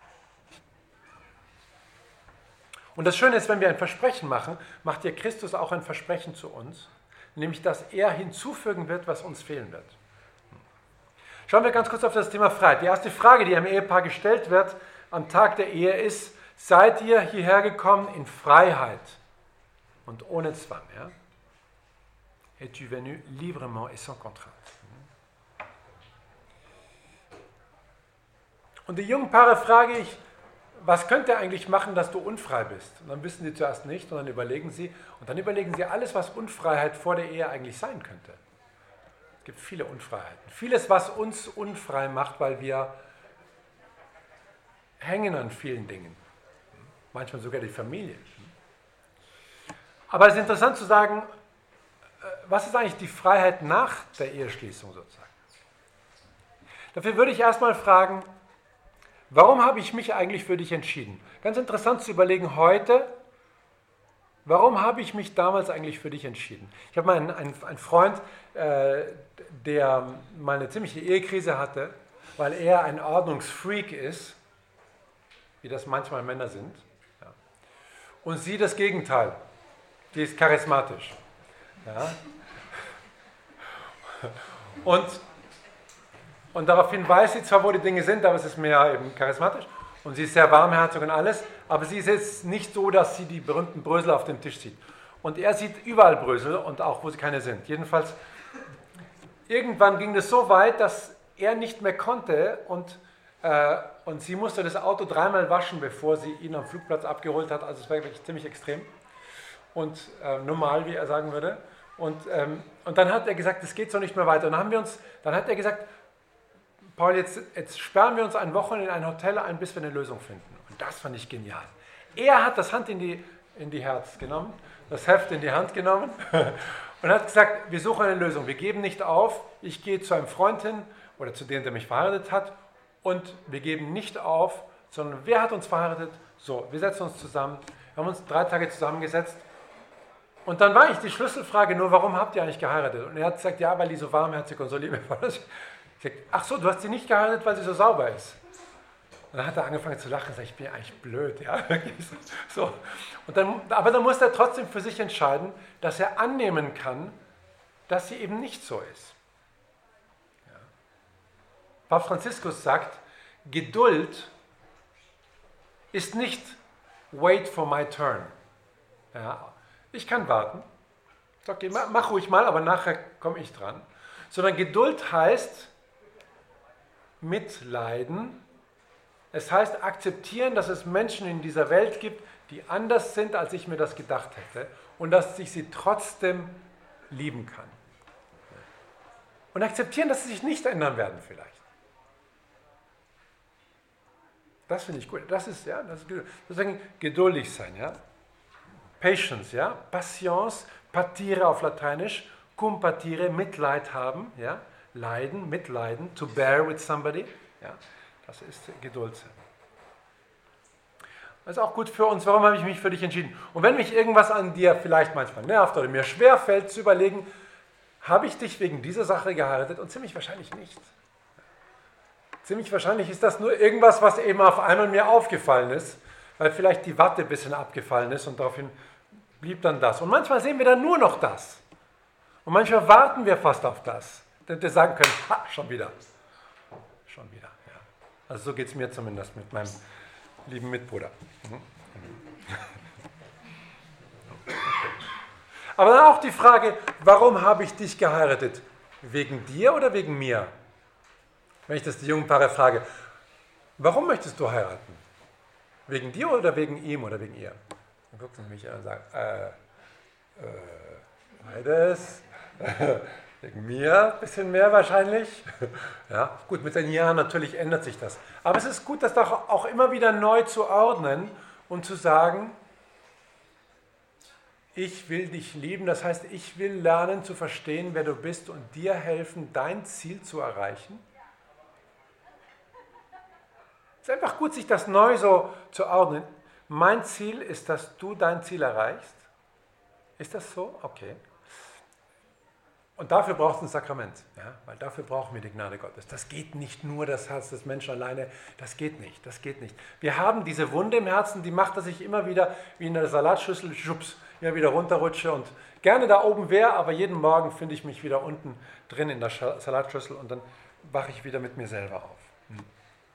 Und das Schöne ist, wenn wir ein Versprechen machen, macht ja Christus auch ein Versprechen zu uns, nämlich, dass er hinzufügen wird, was uns fehlen wird. Schauen wir ganz kurz auf das Thema Freiheit. Die erste Frage, die einem Ehepaar gestellt wird am Tag der Ehe ist, seid ihr hierher gekommen in Freiheit und ohne Zwang? Ja? Es-tu venu librement et sans contrainte? Und die jungen Paare frage ich, was könnt ihr eigentlich machen, dass du unfrei bist? Und dann wissen sie zuerst nicht und dann überlegen sie, und dann überlegen sie alles, was Unfreiheit vor der Ehe eigentlich sein könnte. Es gibt viele Unfreiheiten. Vieles, was uns unfrei macht, weil wir hängen an vielen Dingen. Manchmal sogar die Familie. Aber es ist interessant zu sagen, was ist eigentlich die Freiheit nach der Eheschließung sozusagen? Dafür würde ich erstmal fragen, warum habe ich mich eigentlich für dich entschieden? Ganz interessant zu überlegen heute, warum habe ich mich damals eigentlich für dich entschieden? Ich habe mal einen, einen, einen Freund, äh, der mal eine ziemliche Ehekrise hatte, weil er ein Ordnungsfreak ist, wie das manchmal Männer sind. Ja. Und sie das Gegenteil, die ist charismatisch. Ja. Und, und daraufhin weiß sie zwar, wo die Dinge sind, aber es ist mehr eben charismatisch. Und sie ist sehr warmherzig und alles, aber sie ist jetzt nicht so, dass sie die berühmten Brösel auf dem Tisch sieht. Und er sieht überall Brösel und auch, wo sie keine sind. Jedenfalls, irgendwann ging das so weit, dass er nicht mehr konnte und, äh, und sie musste das Auto dreimal waschen, bevor sie ihn am Flugplatz abgeholt hat. Also es war wirklich ziemlich extrem und äh, normal, wie er sagen würde. Und, ähm, und dann hat er gesagt, das geht so nicht mehr weiter. Und dann, haben wir uns, dann hat er gesagt, Paul, jetzt, jetzt sperren wir uns ein Wochenende in ein Hotel ein, bis wir eine Lösung finden. Und das fand ich genial. Er hat das Hand in die, in die Herz genommen, das Heft in die Hand genommen Und er hat gesagt, wir suchen eine Lösung, wir geben nicht auf, ich gehe zu einem Freund hin oder zu dem, der mich verheiratet hat und wir geben nicht auf, sondern wer hat uns verheiratet? So, wir setzen uns zusammen, wir haben uns drei Tage zusammengesetzt und dann war ich die Schlüsselfrage nur, warum habt ihr eigentlich geheiratet? Und er hat gesagt, ja, weil die so warmherzig und so liebevoll ist. Ich sagte, ach so, du hast sie nicht geheiratet, weil sie so sauber ist. Und dann hat er angefangen zu lachen und gesagt, ich bin ja eigentlich blöd. Ja? So. Und dann, aber dann muss er trotzdem für sich entscheiden, dass er annehmen kann, dass sie eben nicht so ist. Ja. Papst Franziskus sagt, Geduld ist nicht wait for my turn. Ja. Ich kann warten. Okay, mach, mach ruhig mal, aber nachher komme ich dran. Sondern Geduld heißt mitleiden. Es heißt akzeptieren, dass es Menschen in dieser Welt gibt, die anders sind, als ich mir das gedacht hätte und dass ich sie trotzdem lieben kann. Und akzeptieren, dass sie sich nicht ändern werden vielleicht. Das finde ich gut. Das ist, ja, das ist deswegen geduldig sein, ja. Patience, ja. Patience, patire auf Lateinisch, cum patire, Mitleid haben, ja. Leiden, mitleiden, to bear with somebody, ja. Das ist Geduld. Das ist auch gut für uns. Warum habe ich mich für dich entschieden? Und wenn mich irgendwas an dir vielleicht manchmal nervt oder mir schwerfällt zu überlegen, habe ich dich wegen dieser Sache geheiratet? Und ziemlich wahrscheinlich nicht. Ziemlich wahrscheinlich ist das nur irgendwas, was eben auf einmal mir aufgefallen ist, weil vielleicht die Watte ein bisschen abgefallen ist und daraufhin blieb dann das. Und manchmal sehen wir dann nur noch das. Und manchmal warten wir fast auf das, damit wir sagen können, ha, schon wieder. Schon wieder. Also so geht es mir zumindest mit meinem lieben Mitbruder. Aber dann auch die Frage, warum habe ich dich geheiratet? Wegen dir oder wegen mir? Wenn ich das die jungen Paare frage, warum möchtest du heiraten? Wegen dir oder wegen ihm oder wegen ihr? Dann guckt sie mich an und sagt, äh, äh, beides. Wegen mir ein bisschen mehr wahrscheinlich. Ja, gut, mit den Jahren natürlich ändert sich das. Aber es ist gut, das doch auch immer wieder neu zu ordnen und zu sagen, ich will dich lieben. Das heißt, ich will lernen zu verstehen, wer du bist und dir helfen, dein Ziel zu erreichen. Es ist einfach gut, sich das neu so zu ordnen. Mein Ziel ist, dass du dein Ziel erreichst. Ist das so? Okay. Und dafür braucht es ein Sakrament, ja? Weil dafür brauchen wir die Gnade Gottes. Das geht nicht nur das Herz des Menschen alleine, das geht nicht, das geht nicht. Wir haben diese Wunde im Herzen, die macht, dass ich immer wieder wie in der Salatschüssel, schups, immer wieder runterrutsche und gerne da oben wäre, aber jeden Morgen finde ich mich wieder unten drin in der Salatschüssel und dann wache ich wieder mit mir selber auf. Hm.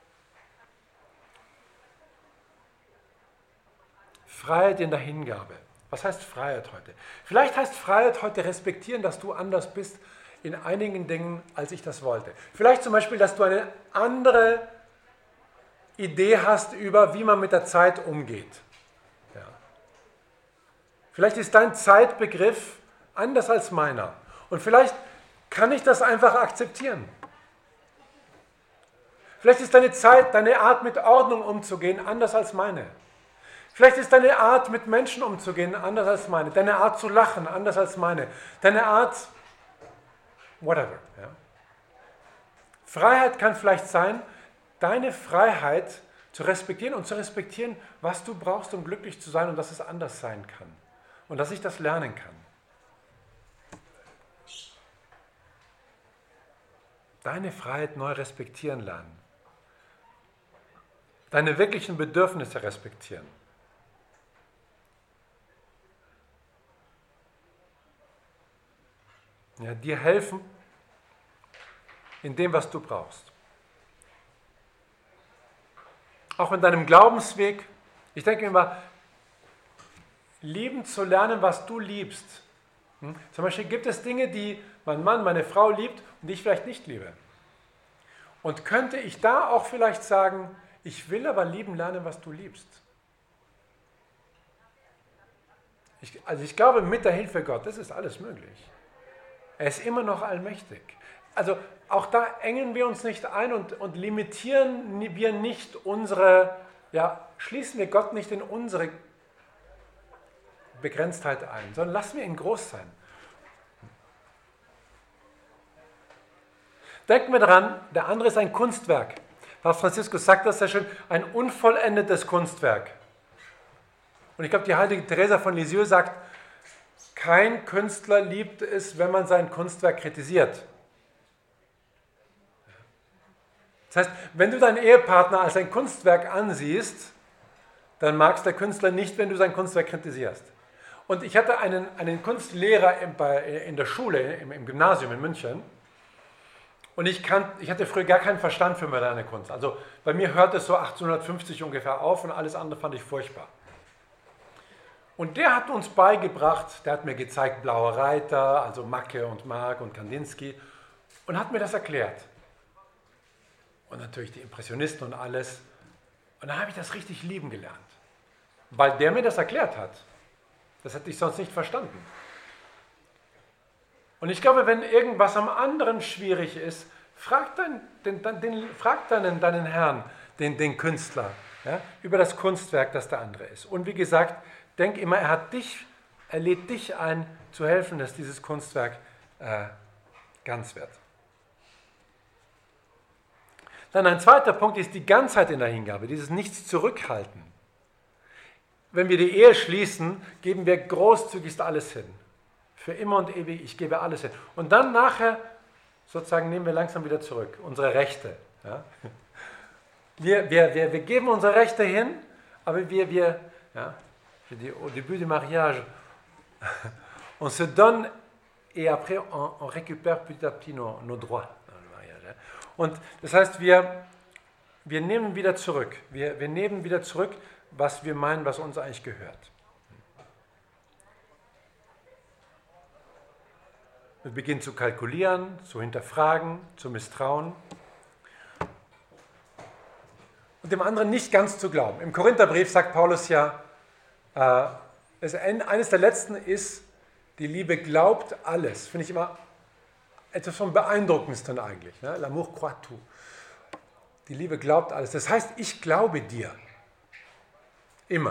Freiheit in der Hingabe. Was heißt Freiheit heute? Vielleicht heißt Freiheit heute respektieren, dass du anders bist in einigen Dingen, als ich das wollte. Vielleicht zum Beispiel, dass du eine andere Idee hast über, wie man mit der Zeit umgeht. Ja. Vielleicht ist dein Zeitbegriff anders als meiner. Und vielleicht kann ich das einfach akzeptieren. Vielleicht ist deine Zeit, deine Art mit Ordnung umzugehen anders als meine. Vielleicht ist deine Art, mit Menschen umzugehen, anders als meine. Deine Art zu lachen, anders als meine. Deine Art, whatever. Ja. Freiheit kann vielleicht sein, deine Freiheit zu respektieren und zu respektieren, was du brauchst, um glücklich zu sein und dass es anders sein kann. Und dass ich das lernen kann. Deine Freiheit neu respektieren lernen. Deine wirklichen Bedürfnisse respektieren. Ja, dir helfen in dem, was du brauchst. Auch in deinem Glaubensweg. Ich denke immer, lieben zu lernen, was du liebst. Hm? Zum Beispiel gibt es Dinge, die mein Mann, meine Frau liebt und die ich vielleicht nicht liebe. Und könnte ich da auch vielleicht sagen, ich will aber lieben lernen, was du liebst. Ich, also ich glaube, mit der Hilfe Gottes ist alles möglich. Er ist immer noch allmächtig. Also auch da engen wir uns nicht ein und, und limitieren wir nicht unsere, ja, schließen wir Gott nicht in unsere Begrenztheit ein, sondern lassen wir ihn groß sein. Denken wir dran, der andere ist ein Kunstwerk. Papst Franziskus sagt das sehr schön, ein unvollendetes Kunstwerk. Und ich glaube, die heilige Teresa von Lisieux sagt, kein Künstler liebt es, wenn man sein Kunstwerk kritisiert. Das heißt, wenn du deinen Ehepartner als ein Kunstwerk ansiehst, dann mag es der Künstler nicht, wenn du sein Kunstwerk kritisierst. Und ich hatte einen, einen Kunstlehrer in, bei, in der Schule, im, im Gymnasium in München, und ich, kann, ich hatte früher gar keinen Verstand für moderne Kunst. Also bei mir hörte es so achtzehnhundertfünfzig ungefähr auf und alles andere fand ich furchtbar. Und der hat uns beigebracht, der hat mir gezeigt, Blaue Reiter, also Macke und Mark und Kandinsky, und hat mir das erklärt. Und natürlich die Impressionisten und alles. Und dann habe ich das richtig lieben gelernt, weil der mir das erklärt hat. Das hätte ich sonst nicht verstanden. Und ich glaube, wenn irgendwas am anderen schwierig ist, frag, dein, den, den, frag deinen, deinen Herrn, den, den Künstler, ja, über das Kunstwerk, das der andere ist. Und wie gesagt, denk immer, er hat dich, er lädt dich ein, zu helfen, dass dieses Kunstwerk äh, ganz wird. Dann ein zweiter Punkt ist die Ganzheit in der Hingabe, dieses Nichts zurückhalten. Wenn wir die Ehe schließen, geben wir großzügigst alles hin. Für immer und ewig, ich gebe alles hin. Und dann nachher, sozusagen, nehmen wir langsam wieder zurück, unsere Rechte. Ja? Wir, wir, wir, wir geben unsere Rechte hin, aber wir, wir ja, je dis, au début du mariage, on se donne et après on, on récupère petit à petit nos, nos droits dans le mariage. Ja? Und das heißt, wir, wir nehmen wieder zurück. Wir, wir nehmen wieder zurück, was wir meinen, was uns eigentlich gehört. Wir beginnen zu kalkulieren, zu hinterfragen, zu misstrauen und dem anderen nicht ganz zu glauben. Im Korintherbrief sagt Paulus ja, äh, es, eines der letzten ist, die Liebe glaubt alles. Finde ich immer etwas vom Beeindruckendsten eigentlich. Ne? L'amour croit tout. Die Liebe glaubt alles. Das heißt, ich glaube dir. Immer.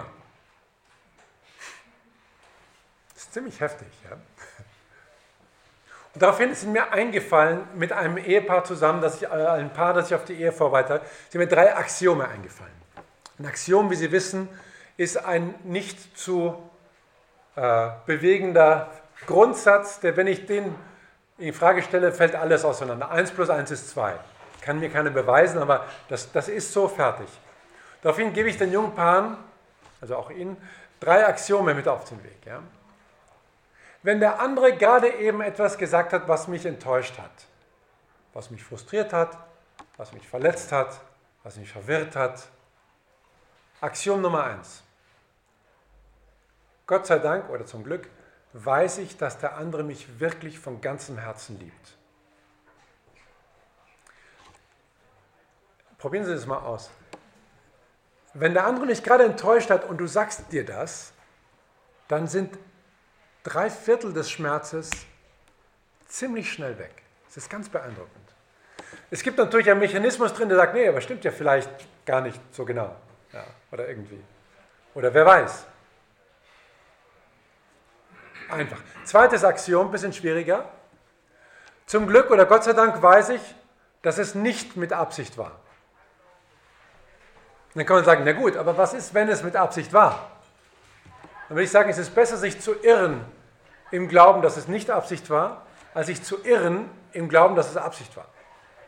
Das ist ziemlich heftig. Ja? Und daraufhin ist mir eingefallen, mit einem Ehepaar zusammen, dass ich, äh, ein Paar, das ich auf die Ehe vorbereitet habe, sind mir drei Axiome eingefallen. Ein Axiom, wie Sie wissen, ist ein nicht zu äh, bewegender Grundsatz, der, wenn ich den in Frage stelle, fällt alles auseinander. eins plus eins ist zwei. Kann mir keiner beweisen, aber das, das ist so fertig. Daraufhin gebe ich den jungen Paaren, also auch Ihnen, drei Axiome mit auf den Weg. Ja? Wenn der andere gerade eben etwas gesagt hat, was mich enttäuscht hat, was mich frustriert hat, was mich verletzt hat, was mich verwirrt hat. Axiom Nummer eins. Gott sei Dank oder zum Glück weiß ich, dass der andere mich wirklich von ganzem Herzen liebt. Probieren Sie das mal aus. Wenn der andere mich gerade enttäuscht hat und du sagst dir das, dann sind drei Viertel des Schmerzes ziemlich schnell weg. Das ist ganz beeindruckend. Es gibt natürlich einen Mechanismus drin, der sagt, nee, aber stimmt ja vielleicht gar nicht so genau. Ja, oder irgendwie. Oder wer weiß. Einfach. Zweites Axiom, ein bisschen schwieriger. Zum Glück oder Gott sei Dank weiß ich, dass es nicht mit Absicht war. Dann kann man sagen, na gut, aber was ist, wenn es mit Absicht war? Dann würde ich sagen, es ist besser, sich zu irren im Glauben, dass es nicht Absicht war, als sich zu irren im Glauben, dass es Absicht war.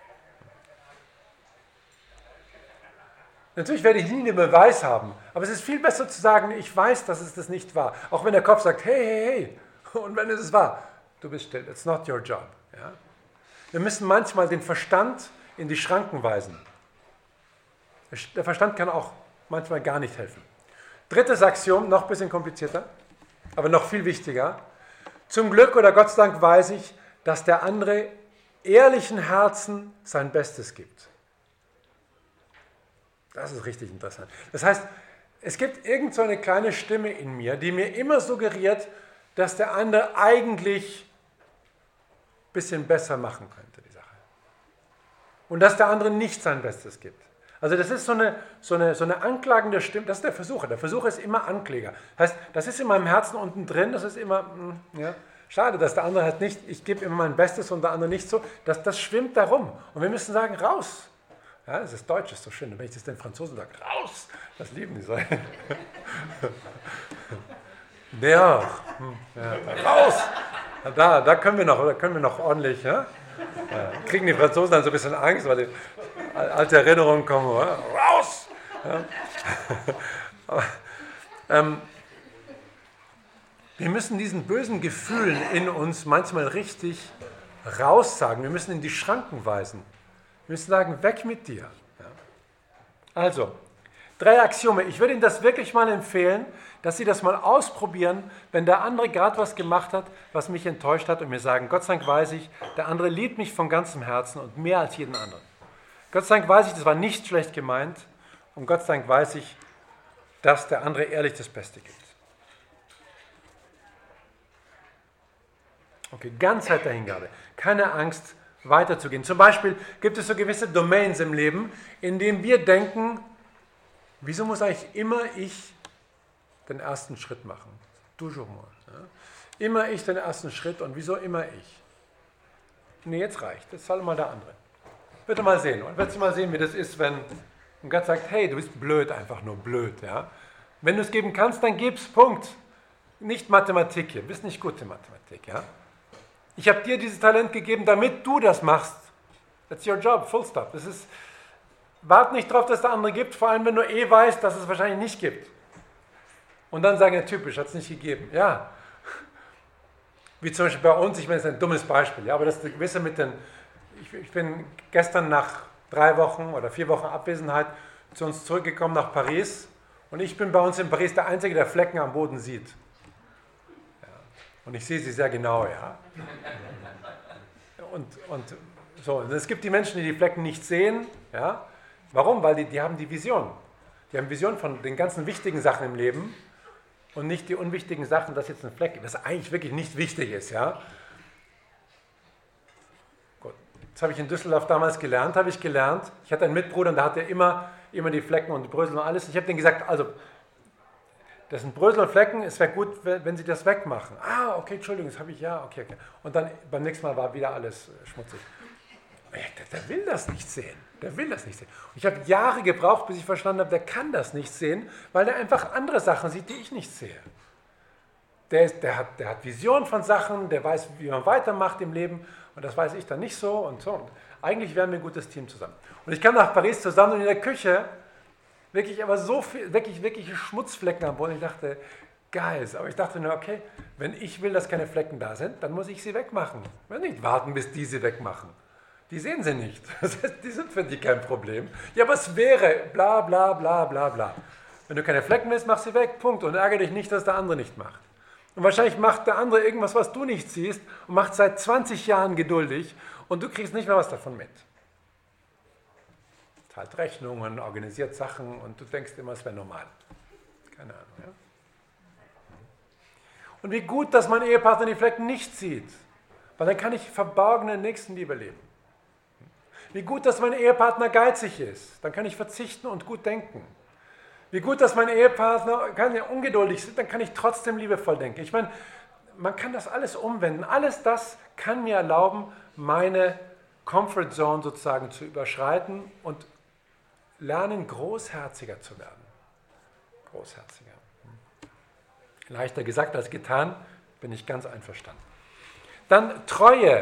Natürlich werde ich nie einen Beweis haben, aber es ist viel besser zu sagen, ich weiß, dass es das nicht war. Auch wenn der Kopf sagt, hey, hey, hey, und wenn es es war, du bist still, it's not your job. Ja? Wir müssen manchmal den Verstand in die Schranken weisen. Der Verstand kann auch manchmal gar nicht helfen. Drittes Axiom, noch ein bisschen komplizierter, aber noch viel wichtiger. Zum Glück oder Gott sei Dank weiß ich, dass der andere ehrlichen Herzen sein Bestes gibt. Das ist richtig interessant. Das heißt, es gibt irgend so eine kleine Stimme in mir, die mir immer suggeriert, dass der andere eigentlich ein bisschen besser machen könnte, die Sache. Und dass der andere nicht sein Bestes gibt. Also das ist so eine, so eine, so eine anklagende Stimme, das ist der Versucher. Der Versucher ist immer Ankläger. Das heißt, das ist in meinem Herzen unten drin, das ist immer, ja, schade, dass der andere halt nicht, ich gebe immer mein Bestes und der andere nicht so, das, das schwimmt da rum. Und wir müssen sagen, raus. Ja, das ist Deutsch, ist so schön. Und wenn ich das den Franzosen sage, raus, das lieben die so. Ja, ja, raus. Da, da können wir noch, da können wir noch ordentlich, ja? Ja, kriegen die Franzosen dann so ein bisschen Angst, weil die alte Erinnerungen kommen, ja? Raus! Ja. Aber, ähm, wir müssen diesen bösen Gefühlen in uns manchmal richtig raussagen. Wir müssen in die Schranken weisen. Wir müssen sagen, weg mit dir. Ja. Also, drei Axiome. Ich würde Ihnen das wirklich mal empfehlen, dass Sie das mal ausprobieren, wenn der andere gerade was gemacht hat, was mich enttäuscht hat und mir sagen, Gott sei Dank weiß ich, der andere liebt mich von ganzem Herzen und mehr als jeden anderen. Gott sei Dank weiß ich, das war nicht schlecht gemeint und Gott sei Dank weiß ich, dass der andere ehrlich das Beste gibt. Okay, Ganzheit der Hingabe. Keine Angst, weiterzugehen. Zum Beispiel gibt es so gewisse Domains im Leben, in denen wir denken, wieso muss eigentlich immer ich den ersten Schritt machen? Toujours moi. Ja? Immer ich den ersten Schritt und wieso immer ich? Nee, jetzt reicht. Jetzt soll mal der andere. Bitte mal sehen. Und wird mal sehen, wie das ist, wenn Gott sagt, hey, du bist blöd, einfach nur blöd. Ja? Wenn du es geben kannst, dann gib's, Punkt. Nicht Mathematik hier, du bist nicht gut in Mathematik. Ja? Ich habe dir dieses Talent gegeben, damit du das machst. That's your job, full stop. Das ist, wart nicht darauf, dass es der andere gibt, vor allem wenn du eh weißt, dass es wahrscheinlich nicht gibt. Und dann sagen, ja typisch, hat es nicht gegeben. Ja, wie zum Beispiel bei uns, ich meine, das ist ein dummes Beispiel, ja, aber das gewisse mit den, ich, ich bin gestern nach drei Wochen oder vier Wochen Abwesenheit zu uns zurückgekommen nach Paris und ich bin bei uns in Paris der Einzige, der Flecken am Boden sieht. Ja, und ich sehe sie sehr genau, ja. Und, und so, und es gibt die Menschen, die die Flecken nicht sehen, ja. Warum? Weil die, die haben die Vision. Die haben Vision von den ganzen wichtigen Sachen im Leben und nicht die unwichtigen Sachen, dass jetzt ein Fleck ist, das eigentlich wirklich nicht wichtig ist. Ja? Gut. Das habe ich in Düsseldorf damals gelernt, habe ich gelernt. Ich hatte einen Mitbruder und der hatte immer, immer die Flecken und die Brösel und alles. Ich habe denen gesagt, also, das sind Brösel und Flecken, es wäre gut, wenn Sie das wegmachen. Ah, okay, Entschuldigung, das habe ich, ja, okay, okay. Und dann beim nächsten Mal war wieder alles schmutzig. Der, der will das nicht sehen. Der will das nicht sehen. Und ich habe Jahre gebraucht, bis ich verstanden habe, der kann das nicht sehen, weil der einfach andere Sachen sieht, die ich nicht sehe. Der, ist, der, hat, der hat Vision von Sachen, der weiß, wie man weitermacht im Leben und das weiß ich dann nicht so und so. Und eigentlich wären wir ein gutes Team zusammen. Und ich kam nach Paris zusammen und in der Küche wirklich aber so viel, wirklich, wirkliche Schmutzflecken am Boden. Ich dachte, geil. Aber ich dachte nur, okay, wenn ich will, dass keine Flecken da sind, dann muss ich sie wegmachen. Ich will nicht warten, bis die sie wegmachen. Die sehen sie nicht. Das heißt, die sind für die kein Problem. Ja, aber es wäre, bla bla bla bla bla. Wenn du keine Flecken willst, mach sie weg, Punkt. Und ärgere dich nicht, dass der andere nicht macht. Und wahrscheinlich macht der andere irgendwas, was du nicht siehst und macht seit zwanzig Jahren geduldig und du kriegst nicht mehr was davon mit. Zahlt Rechnungen, organisiert Sachen und du denkst immer, es wäre normal. Keine Ahnung, ja? Und wie gut, dass mein Ehepartner die Flecken nicht sieht, weil dann kann ich verborgene Nächstenliebe leben. Wie gut, dass mein Ehepartner geizig ist, dann kann ich verzichten und gut denken. Wie gut, dass mein Ehepartner kann ja ungeduldig ist, dann kann ich trotzdem liebevoll denken. Ich meine, man kann das alles umwenden. Alles das kann mir erlauben, meine Comfort Zone sozusagen zu überschreiten und lernen, großherziger zu werden. Großherziger. Leichter gesagt als getan, bin ich ganz einverstanden. Dann Treue.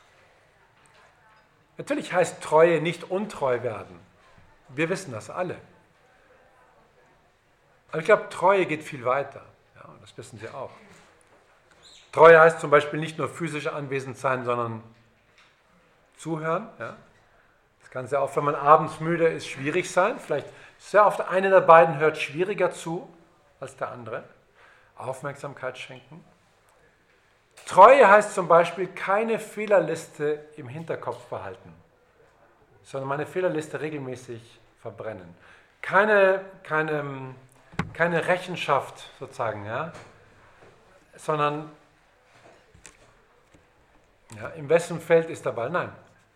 Natürlich heißt Treue nicht untreu werden. Wir wissen das alle. Aber ich glaube, Treue geht viel weiter. Ja, und das wissen Sie auch. Treue heißt zum Beispiel nicht nur physisch anwesend sein, sondern zuhören. Ja. Das kann sehr oft, wenn man abends müde ist, schwierig sein. Vielleicht sehr oft einer der beiden hört schwieriger zu als der andere. Aufmerksamkeit schenken. Treue heißt zum Beispiel keine Fehlerliste im Hinterkopf behalten, sondern meine Fehlerliste regelmäßig verbrennen. Keine, keine, keine Rechenschaft sozusagen, ja, sondern ja, in wessen Feld ist der Ball? Nein.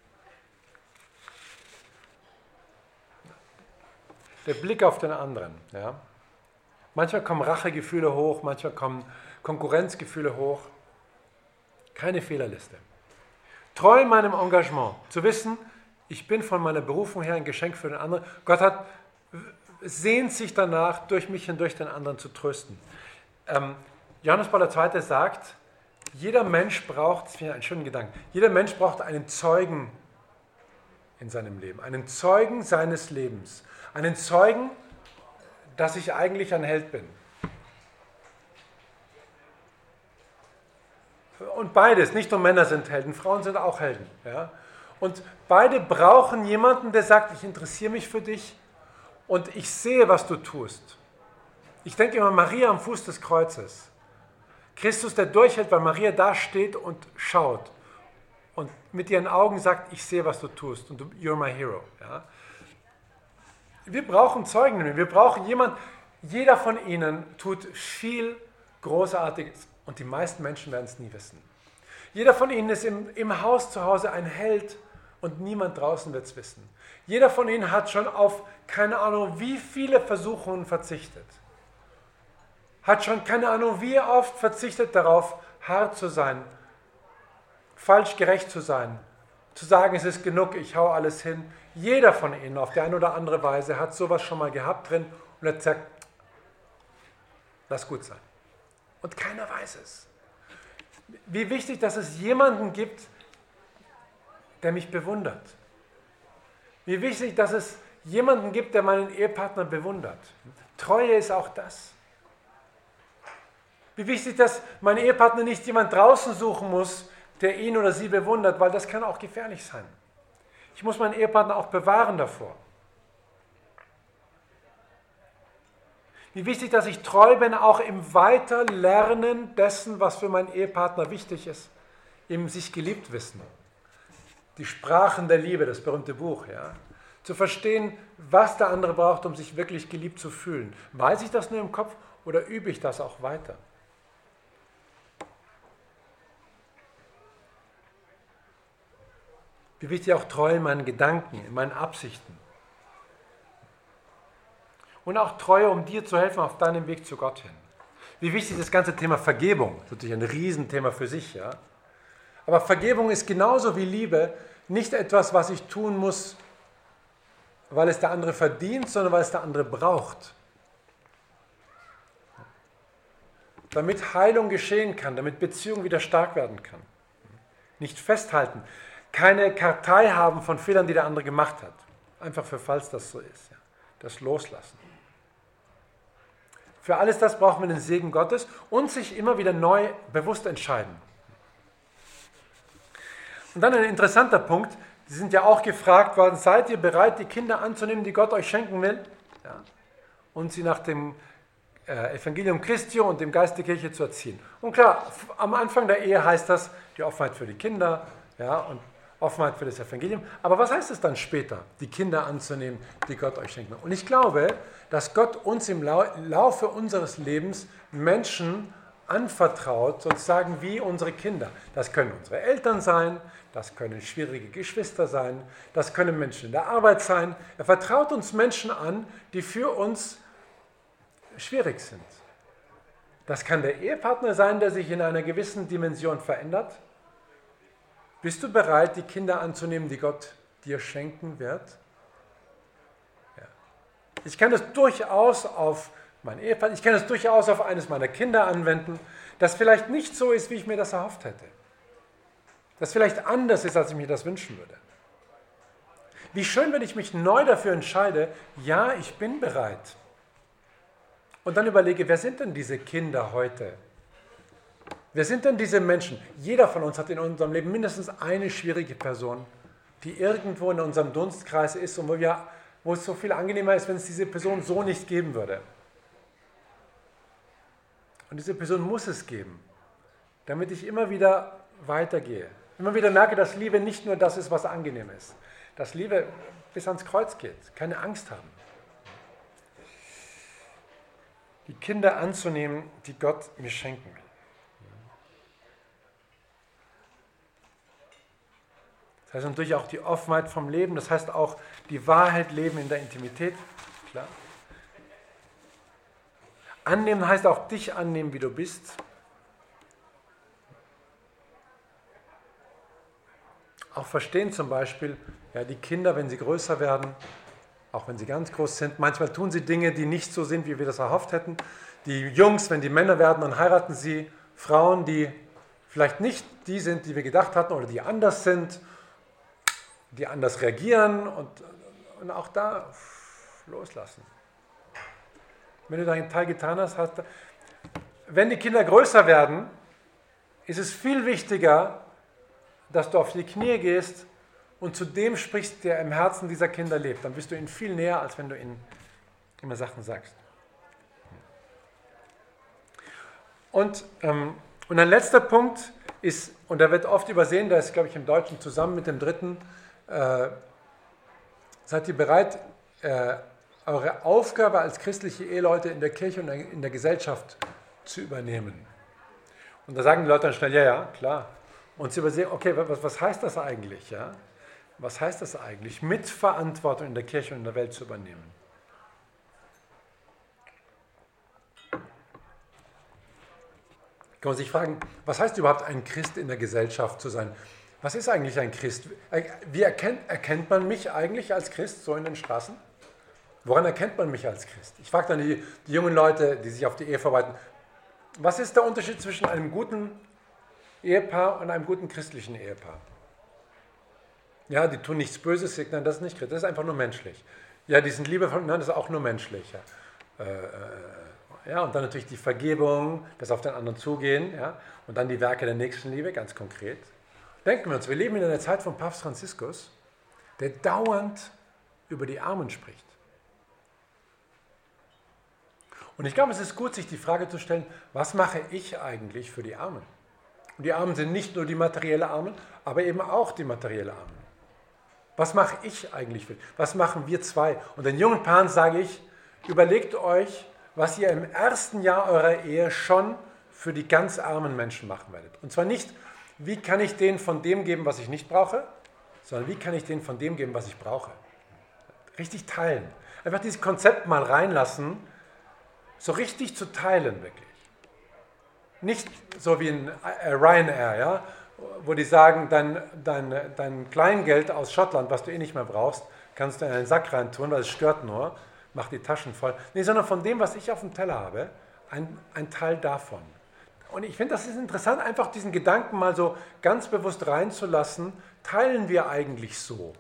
Der Blick auf den anderen. Ja. Manchmal kommen Rachegefühle hoch, manchmal kommen Konkurrenzgefühle hoch. Keine Fehlerliste. Treu in meinem Engagement. Zu wissen, ich bin von meiner Berufung her ein Geschenk für den anderen. Gott hat, sehnt sich danach, durch mich hindurch den anderen zu trösten. Ähm, Johannes Paul der Zweite sagt, jeder Mensch braucht, das finde ich einen schönen Gedanken, jeder Mensch braucht einen Zeugen in seinem Leben, einen Zeugen seines Lebens, einen Zeugen, dass ich eigentlich ein Held bin. Und beides, nicht nur Männer sind Helden, Frauen sind auch Helden. Ja? Und beide brauchen jemanden, der sagt, ich interessiere mich für dich und ich sehe, was du tust. Ich denke immer, Maria am Fuß des Kreuzes. Christus, der durchhält, weil Maria da steht und schaut und mit ihren Augen sagt, ich sehe, was du tust und du, you're my hero. Ja? Wir brauchen Zeugen, wir brauchen jemanden, jeder von ihnen tut viel Großartiges und die meisten Menschen werden es nie wissen. Jeder von ihnen ist im, im Haus zu Hause ein Held und niemand draußen wird es wissen. Jeder von ihnen hat schon auf keine Ahnung wie viele Versuchungen verzichtet. Hat schon keine Ahnung wie oft verzichtet darauf, hart zu sein, falsch gerecht zu sein, zu sagen, es ist genug, ich hau alles hin. Jeder von ihnen auf die eine oder andere Weise hat sowas schon mal gehabt drin und hat gesagt, lass gut sein. Und keiner weiß es. Wie wichtig, dass es jemanden gibt, der mich bewundert. Wie wichtig, dass es jemanden gibt, der meinen Ehepartner bewundert. Treue ist auch das. Wie wichtig, dass mein Ehepartner nicht jemand draußen suchen muss, der ihn oder sie bewundert, weil das kann auch gefährlich sein. Ich muss meinen Ehepartner auch bewahren davor. Wie wichtig, dass ich treu bin, auch im Weiterlernen dessen, was für meinen Ehepartner wichtig ist, im sich geliebt wissen. Die Sprachen der Liebe, das berühmte Buch, ja. Zu verstehen, was der andere braucht, um sich wirklich geliebt zu fühlen. Weiß ich das nur im Kopf oder übe ich das auch weiter? Wie wichtig auch treu in meinen Gedanken, in meinen Absichten. Und auch Treue, um dir zu helfen auf deinem Weg zu Gott hin. Wie wichtig das ganze Thema Vergebung, das ist natürlich ein Riesenthema für sich, ja. Aber Vergebung ist genauso wie Liebe nicht etwas, was ich tun muss, weil es der andere verdient, sondern weil es der andere braucht. Damit Heilung geschehen kann, damit Beziehung wieder stark werden kann. Nicht festhalten, keine Kartei haben von Fehlern, die der andere gemacht hat. Einfach für falls das so ist. Ja. Das Loslassen. Für alles das brauchen wir den Segen Gottes und sich immer wieder neu bewusst entscheiden. Und dann ein interessanter Punkt, Sie sind ja auch gefragt worden, seid ihr bereit, die Kinder anzunehmen, die Gott euch schenken will? Ja. Und sie nach dem äh, Evangelium Christi und dem Geist der Kirche zu erziehen. Und klar, am Anfang der Ehe heißt das die Offenheit für die Kinder, ja, und Offenheit für das Evangelium. Aber was heißt es dann später, die Kinder anzunehmen, die Gott euch schenkt? Und ich glaube, dass Gott uns im Laufe unseres Lebens Menschen anvertraut, sozusagen wie unsere Kinder. Das können unsere Eltern sein, das können schwierige Geschwister sein, das können Menschen in der Arbeit sein. Er vertraut uns Menschen an, die für uns schwierig sind. Das kann der Ehepartner sein, der sich in einer gewissen Dimension verändert. Bist du bereit, die Kinder anzunehmen, die Gott dir schenken wird? Ja. Ich kann das durchaus auf mein Ehepartner, ich kann das durchaus auf eines meiner Kinder anwenden, das vielleicht nicht so ist, wie ich mir das erhofft hätte. Das vielleicht anders ist, als ich mir das wünschen würde. Wie schön, wenn ich mich neu dafür entscheide, ja, ich bin bereit. Und dann überlege, wer sind denn diese Kinder heute? Wer sind denn diese Menschen? Jeder von uns hat in unserem Leben mindestens eine schwierige Person, die irgendwo in unserem Dunstkreis ist und wo, wir, wo es so viel angenehmer ist, wenn es diese Person so nicht geben würde. Und diese Person muss es geben, damit ich immer wieder weitergehe. Immer wieder merke, dass Liebe nicht nur das ist, was angenehm ist. Dass Liebe bis ans Kreuz geht. Keine Angst haben. Die Kinder anzunehmen, die Gott mir schenken will. Das heißt natürlich auch die Offenheit vom Leben. Das heißt auch die Wahrheit leben in der Intimität. Klar. Annehmen heißt auch dich annehmen, wie du bist. auch verstehen zum Beispiel, ja, die Kinder, wenn sie größer werden, auch wenn sie ganz groß sind, manchmal tun sie Dinge, die nicht so sind, wie wir das erhofft hätten. Die Jungs, wenn die Männer werden, dann heiraten sie Frauen, die vielleicht nicht die sind, die wir gedacht hatten, oder die anders sind, die anders reagieren und, und auch da loslassen. Wenn du deinen Teil getan hast, hast du, wenn die Kinder größer werden, ist es viel wichtiger, dass du auf die Knie gehst und zu dem sprichst, der im Herzen dieser Kinder lebt. Dann bist du ihnen viel näher, als wenn du ihnen immer Sachen sagst. Und, ähm, und ein letzter Punkt ist, und da wird oft übersehen, da ist, glaube ich, im Deutschen zusammen mit dem dritten, äh, seid ihr bereit, äh, eure Aufgabe als christliche Eheleute in der Kirche und in der Gesellschaft zu übernehmen. Und da sagen die Leute dann schnell, ja, ja, klar. Und sie übersehen, okay, was, was heißt das eigentlich? Ja? Was heißt das eigentlich, Mitverantwortung in der Kirche und in der Welt zu übernehmen? Kann man sich fragen, was heißt überhaupt ein Christ in der Gesellschaft zu sein? Was ist eigentlich ein Christ? Wie erkennt, erkennt man mich eigentlich als Christ so in den Straßen? Woran erkennt man mich als Christ? Ich frage dann die, die jungen Leute, die sich auf die Ehe vorbereiten, was ist der Unterschied zwischen einem guten Ehepaar und einem guten christlichen Ehepaar? Ja, die tun nichts Böses, nein, das ist nicht christlich, das ist einfach nur menschlich. Ja, die sind liebevoll, nein, das ist auch nur menschlich. Ja. Äh, ja, und dann natürlich die Vergebung, das auf den anderen zugehen, ja, und dann die Werke der Nächstenliebe, ganz konkret. Denken wir uns, wir leben in einer Zeit von Papst Franziskus, der dauernd über die Armen spricht. Und ich glaube, es ist gut, sich die Frage zu stellen, was mache ich eigentlich für die Armen? Und die Armen sind nicht nur die materielle Armen, aber eben auch die materielle Armen. Was mache ich eigentlich für? Was machen wir zwei? Und den jungen Paaren sage ich, überlegt euch, was ihr im ersten Jahr eurer Ehe schon für die ganz armen Menschen machen werdet. Und zwar nicht, wie kann ich denen von dem geben, was ich nicht brauche, sondern wie kann ich denen von dem geben, was ich brauche. Richtig teilen. Einfach dieses Konzept mal reinlassen, so richtig zu teilen wirklich. Nicht so wie in Ryanair, ja, wo die sagen, dein, dein, dein Kleingeld aus Schottland, was du eh nicht mehr brauchst, kannst du in einen Sack reintun, weil es stört nur, macht die Taschen voll. Nee, sondern von dem, was ich auf dem Teller habe, ein, ein Teil davon. Und ich finde, das ist interessant, einfach diesen Gedanken mal so ganz bewusst reinzulassen, teilen wir eigentlich so?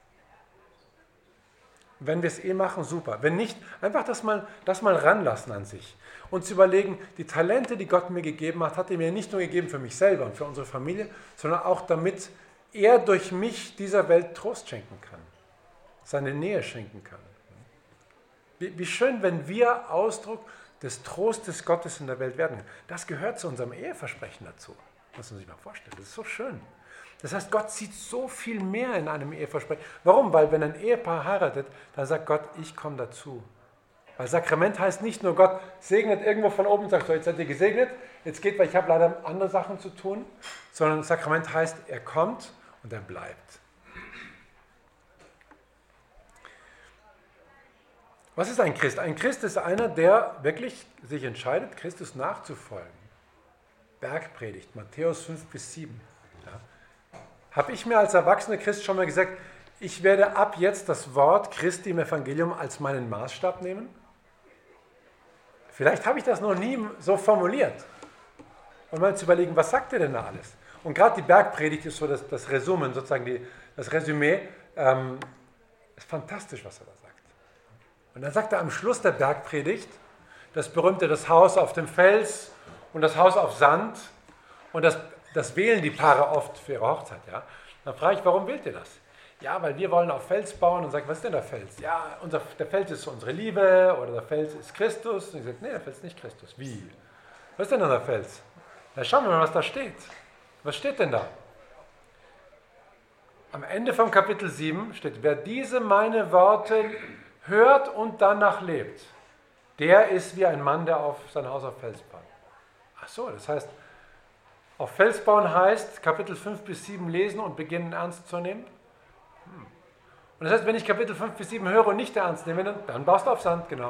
Wenn wir es eh machen, super. Wenn nicht, einfach das mal, das mal ranlassen an sich. Und zu überlegen, die Talente, die Gott mir gegeben hat, hat er mir nicht nur gegeben für mich selber und für unsere Familie, sondern auch damit er durch mich dieser Welt Trost schenken kann, seine Nähe schenken kann. Wie, wie schön, wenn wir Ausdruck des Trostes Gottes in der Welt werden. Das gehört zu unserem Eheversprechen dazu. Muss man sich mal vorstellen. Das ist so schön. Das heißt, Gott sieht so viel mehr in einem Eheversprechen. Warum? Weil wenn ein Ehepaar heiratet, dann sagt Gott, ich komme dazu. Weil Sakrament heißt nicht nur, Gott segnet irgendwo von oben und sagt, so, jetzt seid ihr gesegnet, jetzt geht, weil ich habe leider andere Sachen zu tun, sondern Sakrament heißt, er kommt und er bleibt. Was ist ein Christ? Ein Christ ist einer, der wirklich sich entscheidet, Christus nachzufolgen. Bergpredigt, Matthäus fünf bis sieben. Ja. Habe ich mir als erwachsener Christ schon mal gesagt, ich werde ab jetzt das Wort Christi im Evangelium als meinen Maßstab nehmen? Vielleicht habe ich das noch nie so formuliert. Und mal zu überlegen, was sagt er denn da alles? Und gerade die Bergpredigt ist so das, das Resümee, sozusagen die, das Resümee, ähm, ist fantastisch, was er da sagt. Und dann sagt er am Schluss der Bergpredigt, das berühmte, das Haus auf dem Fels und das Haus auf Sand, und das, das wählen die Paare oft für ihre Hochzeit. Ja? Dann frage ich, warum wählt ihr das? Ja, weil wir wollen auf Fels bauen. Und sagt, was ist denn der Fels? Ja, unser, der Fels ist unsere Liebe, oder der Fels ist Christus. Und ich sage, nee, der Fels ist nicht Christus. Wie? Was ist denn der Fels? Na, schauen wir mal, was da steht. Was steht denn da? Am Ende vom Kapitel sieben steht, wer diese meine Worte hört und danach lebt, der ist wie ein Mann, der auf sein Haus auf Fels baut. Ach so, das heißt, auf Fels bauen heißt, Kapitel fünf bis sieben lesen und beginnen ernst zu nehmen. Hm. Und das heißt, wenn ich Kapitel fünf bis sieben höre und nicht ernst nehme, dann, dann baust du auf Sand, genau.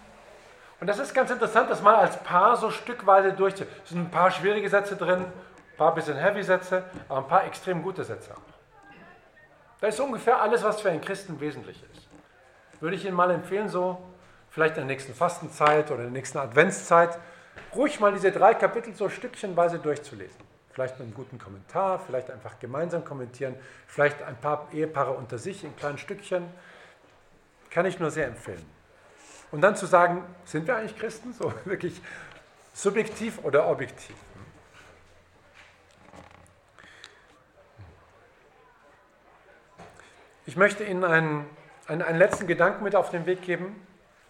Und das ist ganz interessant, das mal als Paar so stückweise durchzuführen. Es sind ein paar schwierige Sätze drin ein paar bisschen Heavy-Sätze, aber ein paar extrem gute Sätze auch. Das ist ungefähr alles, was für einen Christen wesentlich ist. Würde ich Ihnen mal empfehlen, so vielleicht in der nächsten Fastenzeit oder in der nächsten Adventszeit, ruhig mal diese drei Kapitel so stückchenweise durchzulesen. Vielleicht mit einem guten Kommentar, vielleicht einfach gemeinsam kommentieren, vielleicht ein paar Ehepaare unter sich in kleinen Stückchen. Kann ich nur sehr empfehlen. Und dann zu sagen, sind wir eigentlich Christen? So wirklich subjektiv oder objektiv? Ich möchte Ihnen einen, einen, einen letzten Gedanken mit auf den Weg geben,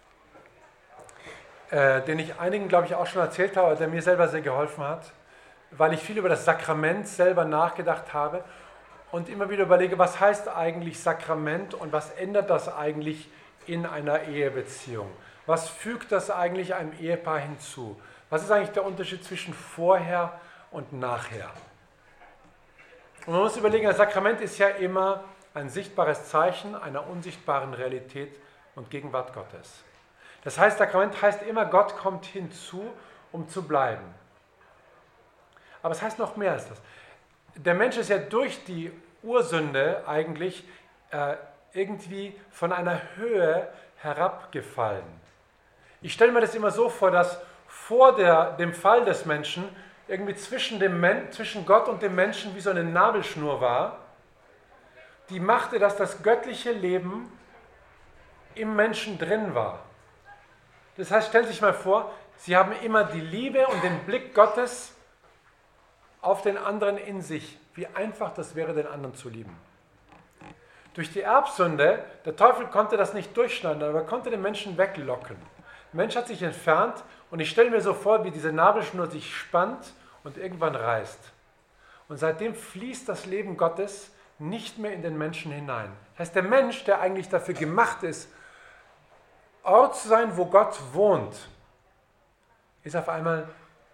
äh, den ich einigen, glaube ich, auch schon erzählt habe, der mir selber sehr geholfen hat, weil ich viel über das Sakrament selber nachgedacht habe und immer wieder überlege, was heißt eigentlich Sakrament und was ändert das eigentlich in einer Ehebeziehung? Was fügt das eigentlich einem Ehepaar hinzu? Was ist eigentlich der Unterschied zwischen vorher und nachher? Und man muss überlegen, das Sakrament ist ja immer ein sichtbares Zeichen einer unsichtbaren Realität und Gegenwart Gottes. Das heißt, Sakrament heißt immer, Gott kommt hinzu, um zu bleiben. Aber es heißt noch mehr als das. Der Mensch ist ja durch die Ursünde eigentlich äh, irgendwie von einer Höhe herabgefallen. Ich stelle mir das immer so vor, dass vor der, dem Fall des Menschen irgendwie zwischen, dem Men- zwischen Gott und dem Menschen wie so eine Nabelschnur war, die machte, dass das göttliche Leben im Menschen drin war. Das heißt, stellen Sie sich mal vor, Sie haben immer die Liebe und den Blick Gottes auf den anderen in sich. Wie einfach das wäre, den anderen zu lieben. Durch die Erbsünde, der Teufel konnte das nicht durchschneiden, aber er konnte den Menschen weglocken. Der Mensch hat sich entfernt und ich stelle mir so vor, wie diese Nabelschnur sich spannt und irgendwann reißt. Und seitdem fließt das Leben Gottes nicht mehr in den Menschen hinein. Das heißt, der Mensch, der eigentlich dafür gemacht ist, Ort zu sein, wo Gott wohnt, ist auf einmal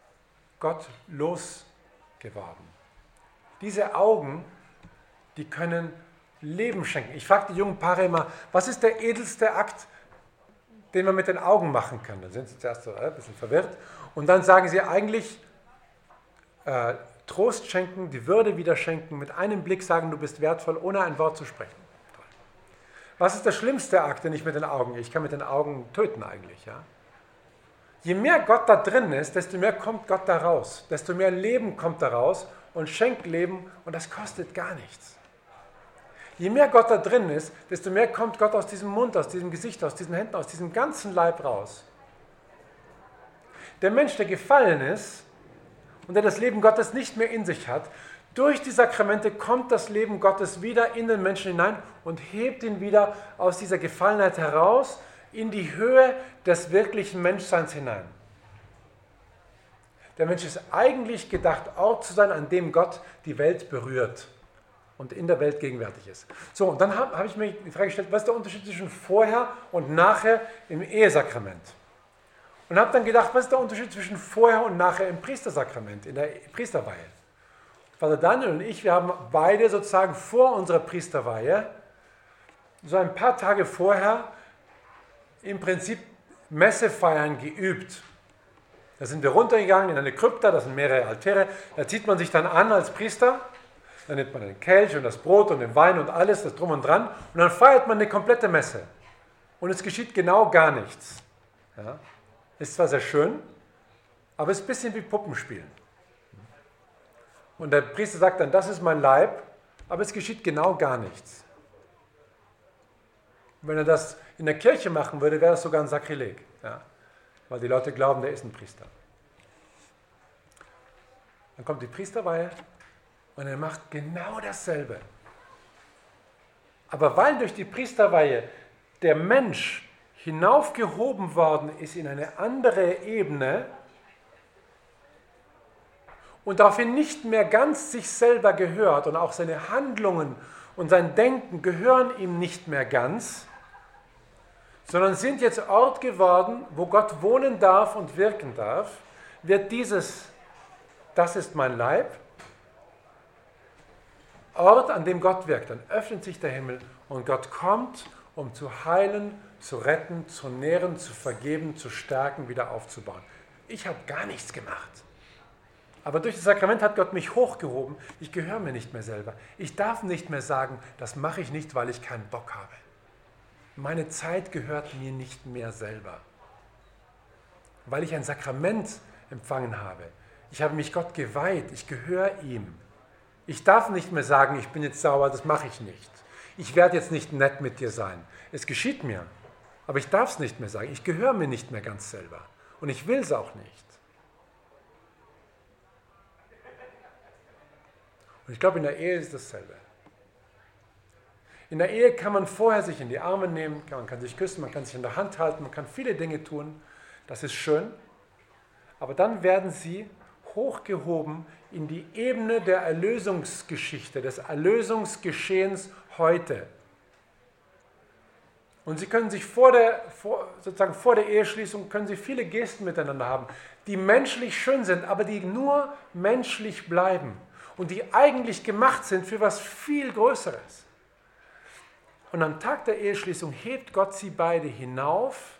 gottlos geworden. Diese Augen, die können Leben schenken. Ich frage die jungen Paare immer, was ist der edelste Akt, den man mit den Augen machen kann? Dann sind sie zuerst so äh, ein bisschen verwirrt und dann sagen sie eigentlich, äh, Trost schenken, die Würde wieder schenken, mit einem Blick sagen, du bist wertvoll, ohne ein Wort zu sprechen. Toll. Was ist der schlimmste Akt, den ich mit den Augen? Ich kann mit den Augen töten eigentlich. Ja? Je mehr Gott da drin ist, desto mehr kommt Gott da raus. Desto mehr Leben kommt da raus und schenkt Leben und das kostet gar nichts. Je mehr Gott da drin ist, desto mehr kommt Gott aus diesem Mund, aus diesem Gesicht, aus diesen Händen, aus diesem ganzen Leib raus. Der Mensch, der gefallen ist, und der das Leben Gottes nicht mehr in sich hat, durch die Sakramente kommt das Leben Gottes wieder in den Menschen hinein und hebt ihn wieder aus dieser Gefallenheit heraus in die Höhe des wirklichen Menschseins hinein. Der Mensch ist eigentlich gedacht, Ort zu sein, an dem Gott die Welt berührt und in der Welt gegenwärtig ist. So, und dann habe hab ich mir die Frage gestellt, was ist der Unterschied zwischen vorher und nachher im Ehesakrament? Und habe dann gedacht, was ist der Unterschied zwischen vorher und nachher im Priestersakrament, in der Priesterweihe? Vater Daniel und ich, wir haben beide sozusagen vor unserer Priesterweihe, so ein paar Tage vorher, im Prinzip Messefeiern geübt. Da sind wir runtergegangen in eine Krypta, da sind mehrere Altäre, da zieht man sich dann an als Priester, dann nimmt man den Kelch und das Brot und den Wein und alles, das Drum und Dran, und dann feiert man eine komplette Messe. Und es geschieht genau gar nichts. Ja? Ist zwar sehr schön, aber es ist ein bisschen wie Puppenspielen. Und der Priester sagt dann, das ist mein Leib, aber es geschieht genau gar nichts. Und wenn er das in der Kirche machen würde, wäre das sogar ein Sakrileg. Ja? Weil die Leute glauben, der ist ein Priester. Dann kommt die Priesterweihe und er macht genau dasselbe. Aber weil durch die Priesterweihe der Mensch hinaufgehoben worden ist in eine andere Ebene und daraufhin nicht mehr ganz sich selber gehört und auch seine Handlungen und sein Denken gehören ihm nicht mehr ganz, sondern sind jetzt Ort geworden, wo Gott wohnen darf und wirken darf, wird dieses, das ist mein Leib, Ort, an dem Gott wirkt. Dann öffnet sich der Himmel und Gott kommt, um zu heilen, zu retten, zu nähren, zu vergeben, zu stärken, wieder aufzubauen. Ich habe gar nichts gemacht. Aber durch das Sakrament hat Gott mich hochgehoben. Ich gehöre mir nicht mehr selber. Ich darf nicht mehr sagen, das mache ich nicht, weil ich keinen Bock habe. Meine Zeit gehört mir nicht mehr selber. Weil ich ein Sakrament empfangen habe. Ich habe mich Gott geweiht. Ich gehöre ihm. Ich darf nicht mehr sagen, ich bin jetzt sauber, das mache ich nicht. Ich werde jetzt nicht nett mit dir sein. Es geschieht mir. Aber ich darf es nicht mehr sagen. Ich gehöre mir nicht mehr ganz selber. Und ich will es auch nicht. Und ich glaube, in der Ehe ist dasselbe. In der Ehe kann man vorher sich in die Arme nehmen, man kann sich küssen, man kann sich in der Hand halten, man kann viele Dinge tun. Das ist schön. Aber dann werden sie hochgehoben in die Ebene der Erlösungsgeschichte, des Erlösungsgeschehens heute. Und sie können sich vor der, vor, sozusagen vor der Eheschließung, können sie viele Gesten miteinander haben, die menschlich schön sind, aber die nur menschlich bleiben und die eigentlich gemacht sind für was viel Größeres. Und am Tag der Eheschließung hebt Gott sie beide hinauf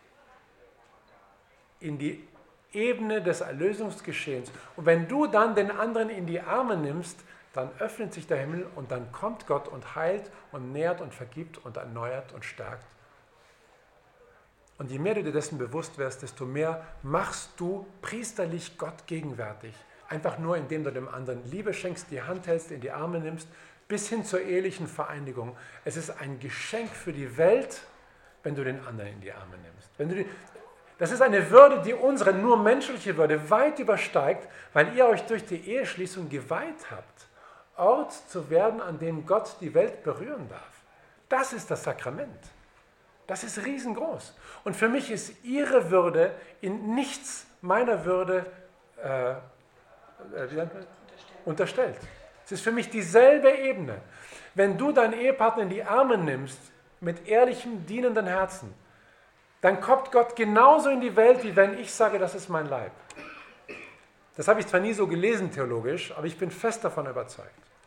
in die Ebene des Erlösungsgeschehens. Und wenn du dann den anderen in die Arme nimmst, dann öffnet sich der Himmel und dann kommt Gott und heilt und nährt und vergibt und erneuert und stärkt. Und je mehr du dir dessen bewusst wirst, desto mehr machst du priesterlich Gott gegenwärtig. Einfach nur, indem du dem anderen Liebe schenkst, die Hand hältst, in die Arme nimmst, bis hin zur ehelichen Vereinigung. Es ist ein Geschenk für die Welt, wenn du den anderen in die Arme nimmst. Wenn du die, das ist eine Würde, die unsere nur menschliche Würde weit übersteigt, weil ihr euch durch die Eheschließung geweiht habt, Ort zu werden, an dem Gott die Welt berühren darf. Das ist das Sakrament. Das ist riesengroß. Und für mich ist ihre Würde in nichts meiner Würde äh, äh, wie nennt man? Unterstellt. unterstellt. Es ist für mich dieselbe Ebene. Wenn du deinen Ehepartner in die Arme nimmst, mit ehrlichem, dienenden Herzen, dann kommt Gott genauso in die Welt, wie wenn ich sage, das ist mein Leib. Das habe ich zwar nie so gelesen theologisch, aber ich bin fest davon überzeugt.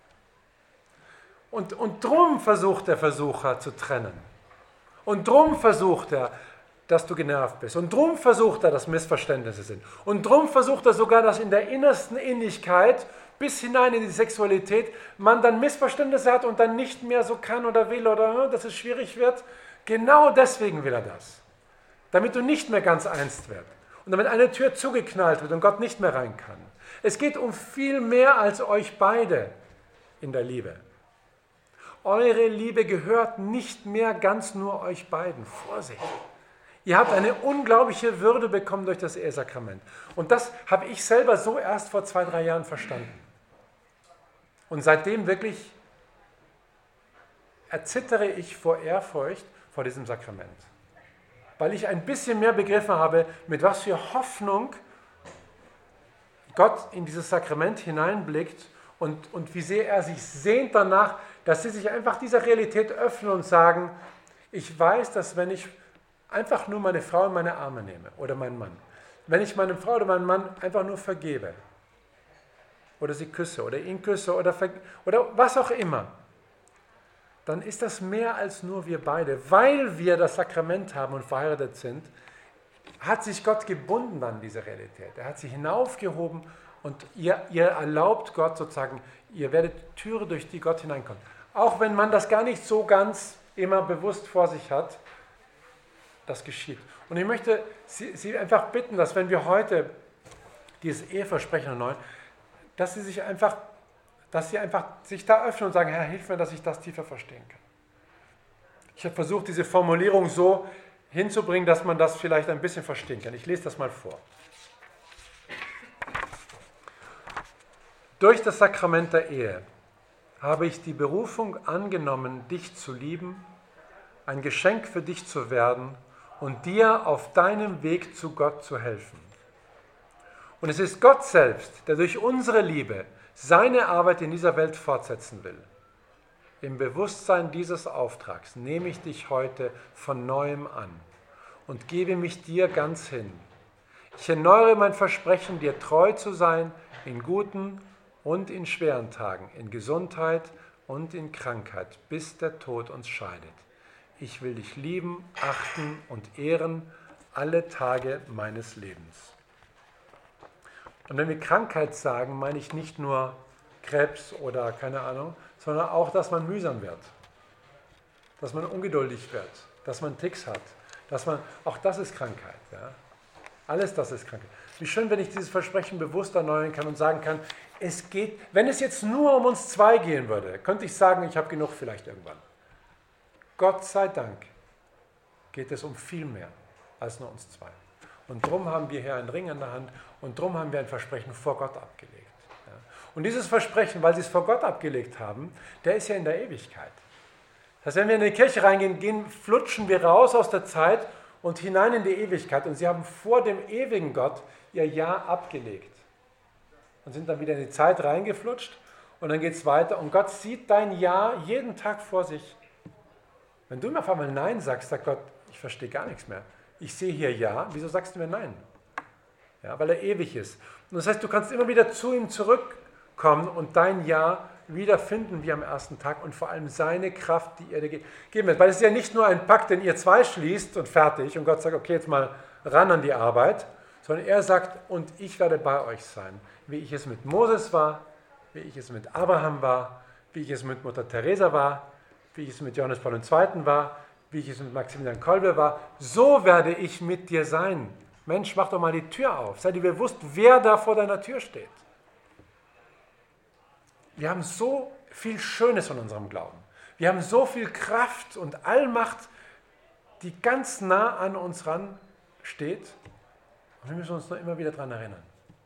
Und, und drum versucht der Versucher zu trennen. Und drum versucht er, dass du genervt bist. Und drum versucht er, dass Missverständnisse sind. Und drum versucht er sogar, dass in der innersten Innigkeit bis hinein in die Sexualität man dann Missverständnisse hat und dann nicht mehr so kann oder will oder dass es schwierig wird. Genau deswegen will er das. Damit du nicht mehr ganz einst wirst. Und damit eine Tür zugeknallt wird und Gott nicht mehr rein kann. Es geht um viel mehr als euch beide in der Liebe. Eure Liebe gehört nicht mehr ganz nur euch beiden. Vorsicht! Ihr habt eine unglaubliche Würde bekommen durch das Ehesakrament. Und das habe ich selber so erst vor zwei, drei Jahren verstanden. Und seitdem wirklich erzittere ich vor Ehrfurcht vor diesem Sakrament. Weil ich ein bisschen mehr begriffen habe, mit was für Hoffnung Gott in dieses Sakrament hineinblickt und, und wie sehr er sich sehnt danach, dass sie sich einfach dieser Realität öffnen und sagen, ich weiß, dass wenn ich einfach nur meine Frau in meine Arme nehme oder meinen Mann, wenn ich meine Frau oder meinen Mann einfach nur vergebe oder sie küsse oder ihn küsse oder, oder was auch immer, dann ist das mehr als nur wir beide. Weil wir das Sakrament haben und verheiratet sind, hat sich Gott gebunden an diese Realität. Er hat sie hinaufgehoben und ihr, ihr erlaubt Gott sozusagen, ihr werdet Türe, durch die Gott hineinkommt. Auch wenn man das gar nicht so ganz immer bewusst vor sich hat, das geschieht. Und ich möchte Sie, Sie einfach bitten, dass wenn wir heute dieses Eheversprechen erneuern, dass Sie sich einfach dass sie einfach sich da öffnen und sagen, Herr, hilf mir, dass ich das tiefer verstehen kann. Ich habe versucht, diese Formulierung so hinzubringen, dass man das vielleicht ein bisschen verstehen kann. Ich lese das mal vor. Durch das Sakrament der Ehe habe ich die Berufung angenommen, dich zu lieben, ein Geschenk für dich zu werden und dir auf deinem Weg zu Gott zu helfen. Und es ist Gott selbst, der durch unsere Liebe seine Arbeit in dieser Welt fortsetzen will. Im Bewusstsein dieses Auftrags nehme ich dich heute von Neuem an und gebe mich dir ganz hin. Ich erneuere mein Versprechen, dir treu zu sein in guten und in schweren Tagen, in Gesundheit und in Krankheit, bis der Tod uns scheidet. Ich will dich lieben, achten und ehren alle Tage meines Lebens. Und wenn wir Krankheit sagen, meine ich nicht nur Krebs oder keine Ahnung, sondern auch, dass man mühsam wird, dass man ungeduldig wird, dass man Ticks hat, dass man, auch das ist Krankheit. Ja? Alles das ist Krankheit. Wie schön, wenn ich dieses Versprechen bewusst erneuern kann und sagen kann, es geht, wenn es jetzt nur um uns zwei gehen würde, könnte ich sagen, ich habe genug vielleicht irgendwann. Gott sei Dank geht es um viel mehr als nur uns zwei. Und darum haben wir hier einen Ring in der Hand und darum haben wir ein Versprechen vor Gott abgelegt. Ja. Und dieses Versprechen, weil sie es vor Gott abgelegt haben, der ist ja in der Ewigkeit. Das heißt, wenn wir in die Kirche reingehen, gehen, flutschen wir raus aus der Zeit und hinein in die Ewigkeit. Und sie haben vor dem ewigen Gott ihr Ja abgelegt. Und sind dann wieder in die Zeit reingeflutscht und dann geht es weiter. Und Gott sieht dein Ja jeden Tag vor sich. Wenn du mir auf einmal Nein sagst, sagt Gott, ich verstehe gar nichts mehr. Ich sehe hier Ja, wieso sagst du mir Nein? Ja, weil er ewig ist. Und das heißt, du kannst immer wieder zu ihm zurückkommen und dein Ja wiederfinden wie am ersten Tag und vor allem seine Kraft, die er dir geben wird. Weil es ist ja nicht nur ein Pakt, den ihr zwei schließt und fertig und Gott sagt, okay, jetzt mal ran an die Arbeit, sondern er sagt, und ich werde bei euch sein, wie ich es mit Moses war, wie ich es mit Abraham war, wie ich es mit Mutter Teresa war, wie ich es mit Johannes Paul der Zweite war, wie ich es mit Maximilian Kolbe war, so werde ich mit dir sein. Mensch, mach doch mal die Tür auf. Sei dir bewusst, wer da vor deiner Tür steht. Wir haben so viel Schönes von unserem Glauben. Wir haben so viel Kraft und Allmacht, die ganz nah an uns ran steht. Und wir müssen uns nur immer wieder daran erinnern.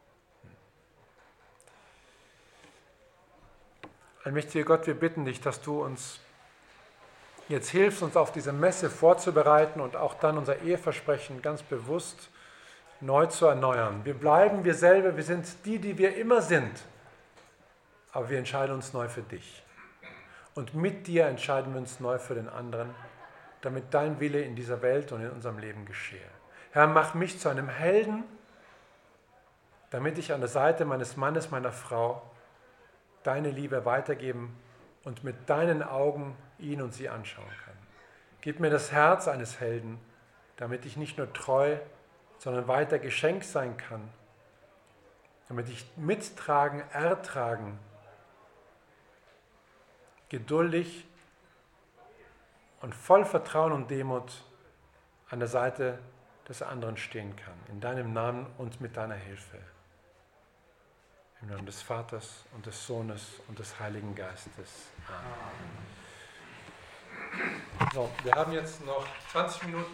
Allmächtiger Gott, wir bitten dich, dass du uns jetzt hilfst, uns auf diese Messe vorzubereiten und auch dann unser Eheversprechen ganz bewusst neu zu erneuern. Wir bleiben wir selber, wir sind die, die wir immer sind, aber wir entscheiden uns neu für dich. Und mit dir entscheiden wir uns neu für den anderen, damit dein Wille in dieser Welt und in unserem Leben geschehe. Herr, mach mich zu einem Helden, damit ich an der Seite meines Mannes, meiner Frau, deine Liebe weitergeben und mit deinen Augen ihn und sie anschauen kann. Gib mir das Herz eines Helden, damit ich nicht nur treu, sondern weiter Geschenk sein kann, damit ich mittragen, ertragen, geduldig und voll Vertrauen und Demut an der Seite des anderen stehen kann. In deinem Namen und mit deiner Hilfe. Im Namen des Vaters und des Sohnes und des Heiligen Geistes. Amen. So, wir haben jetzt noch zwanzig Minuten.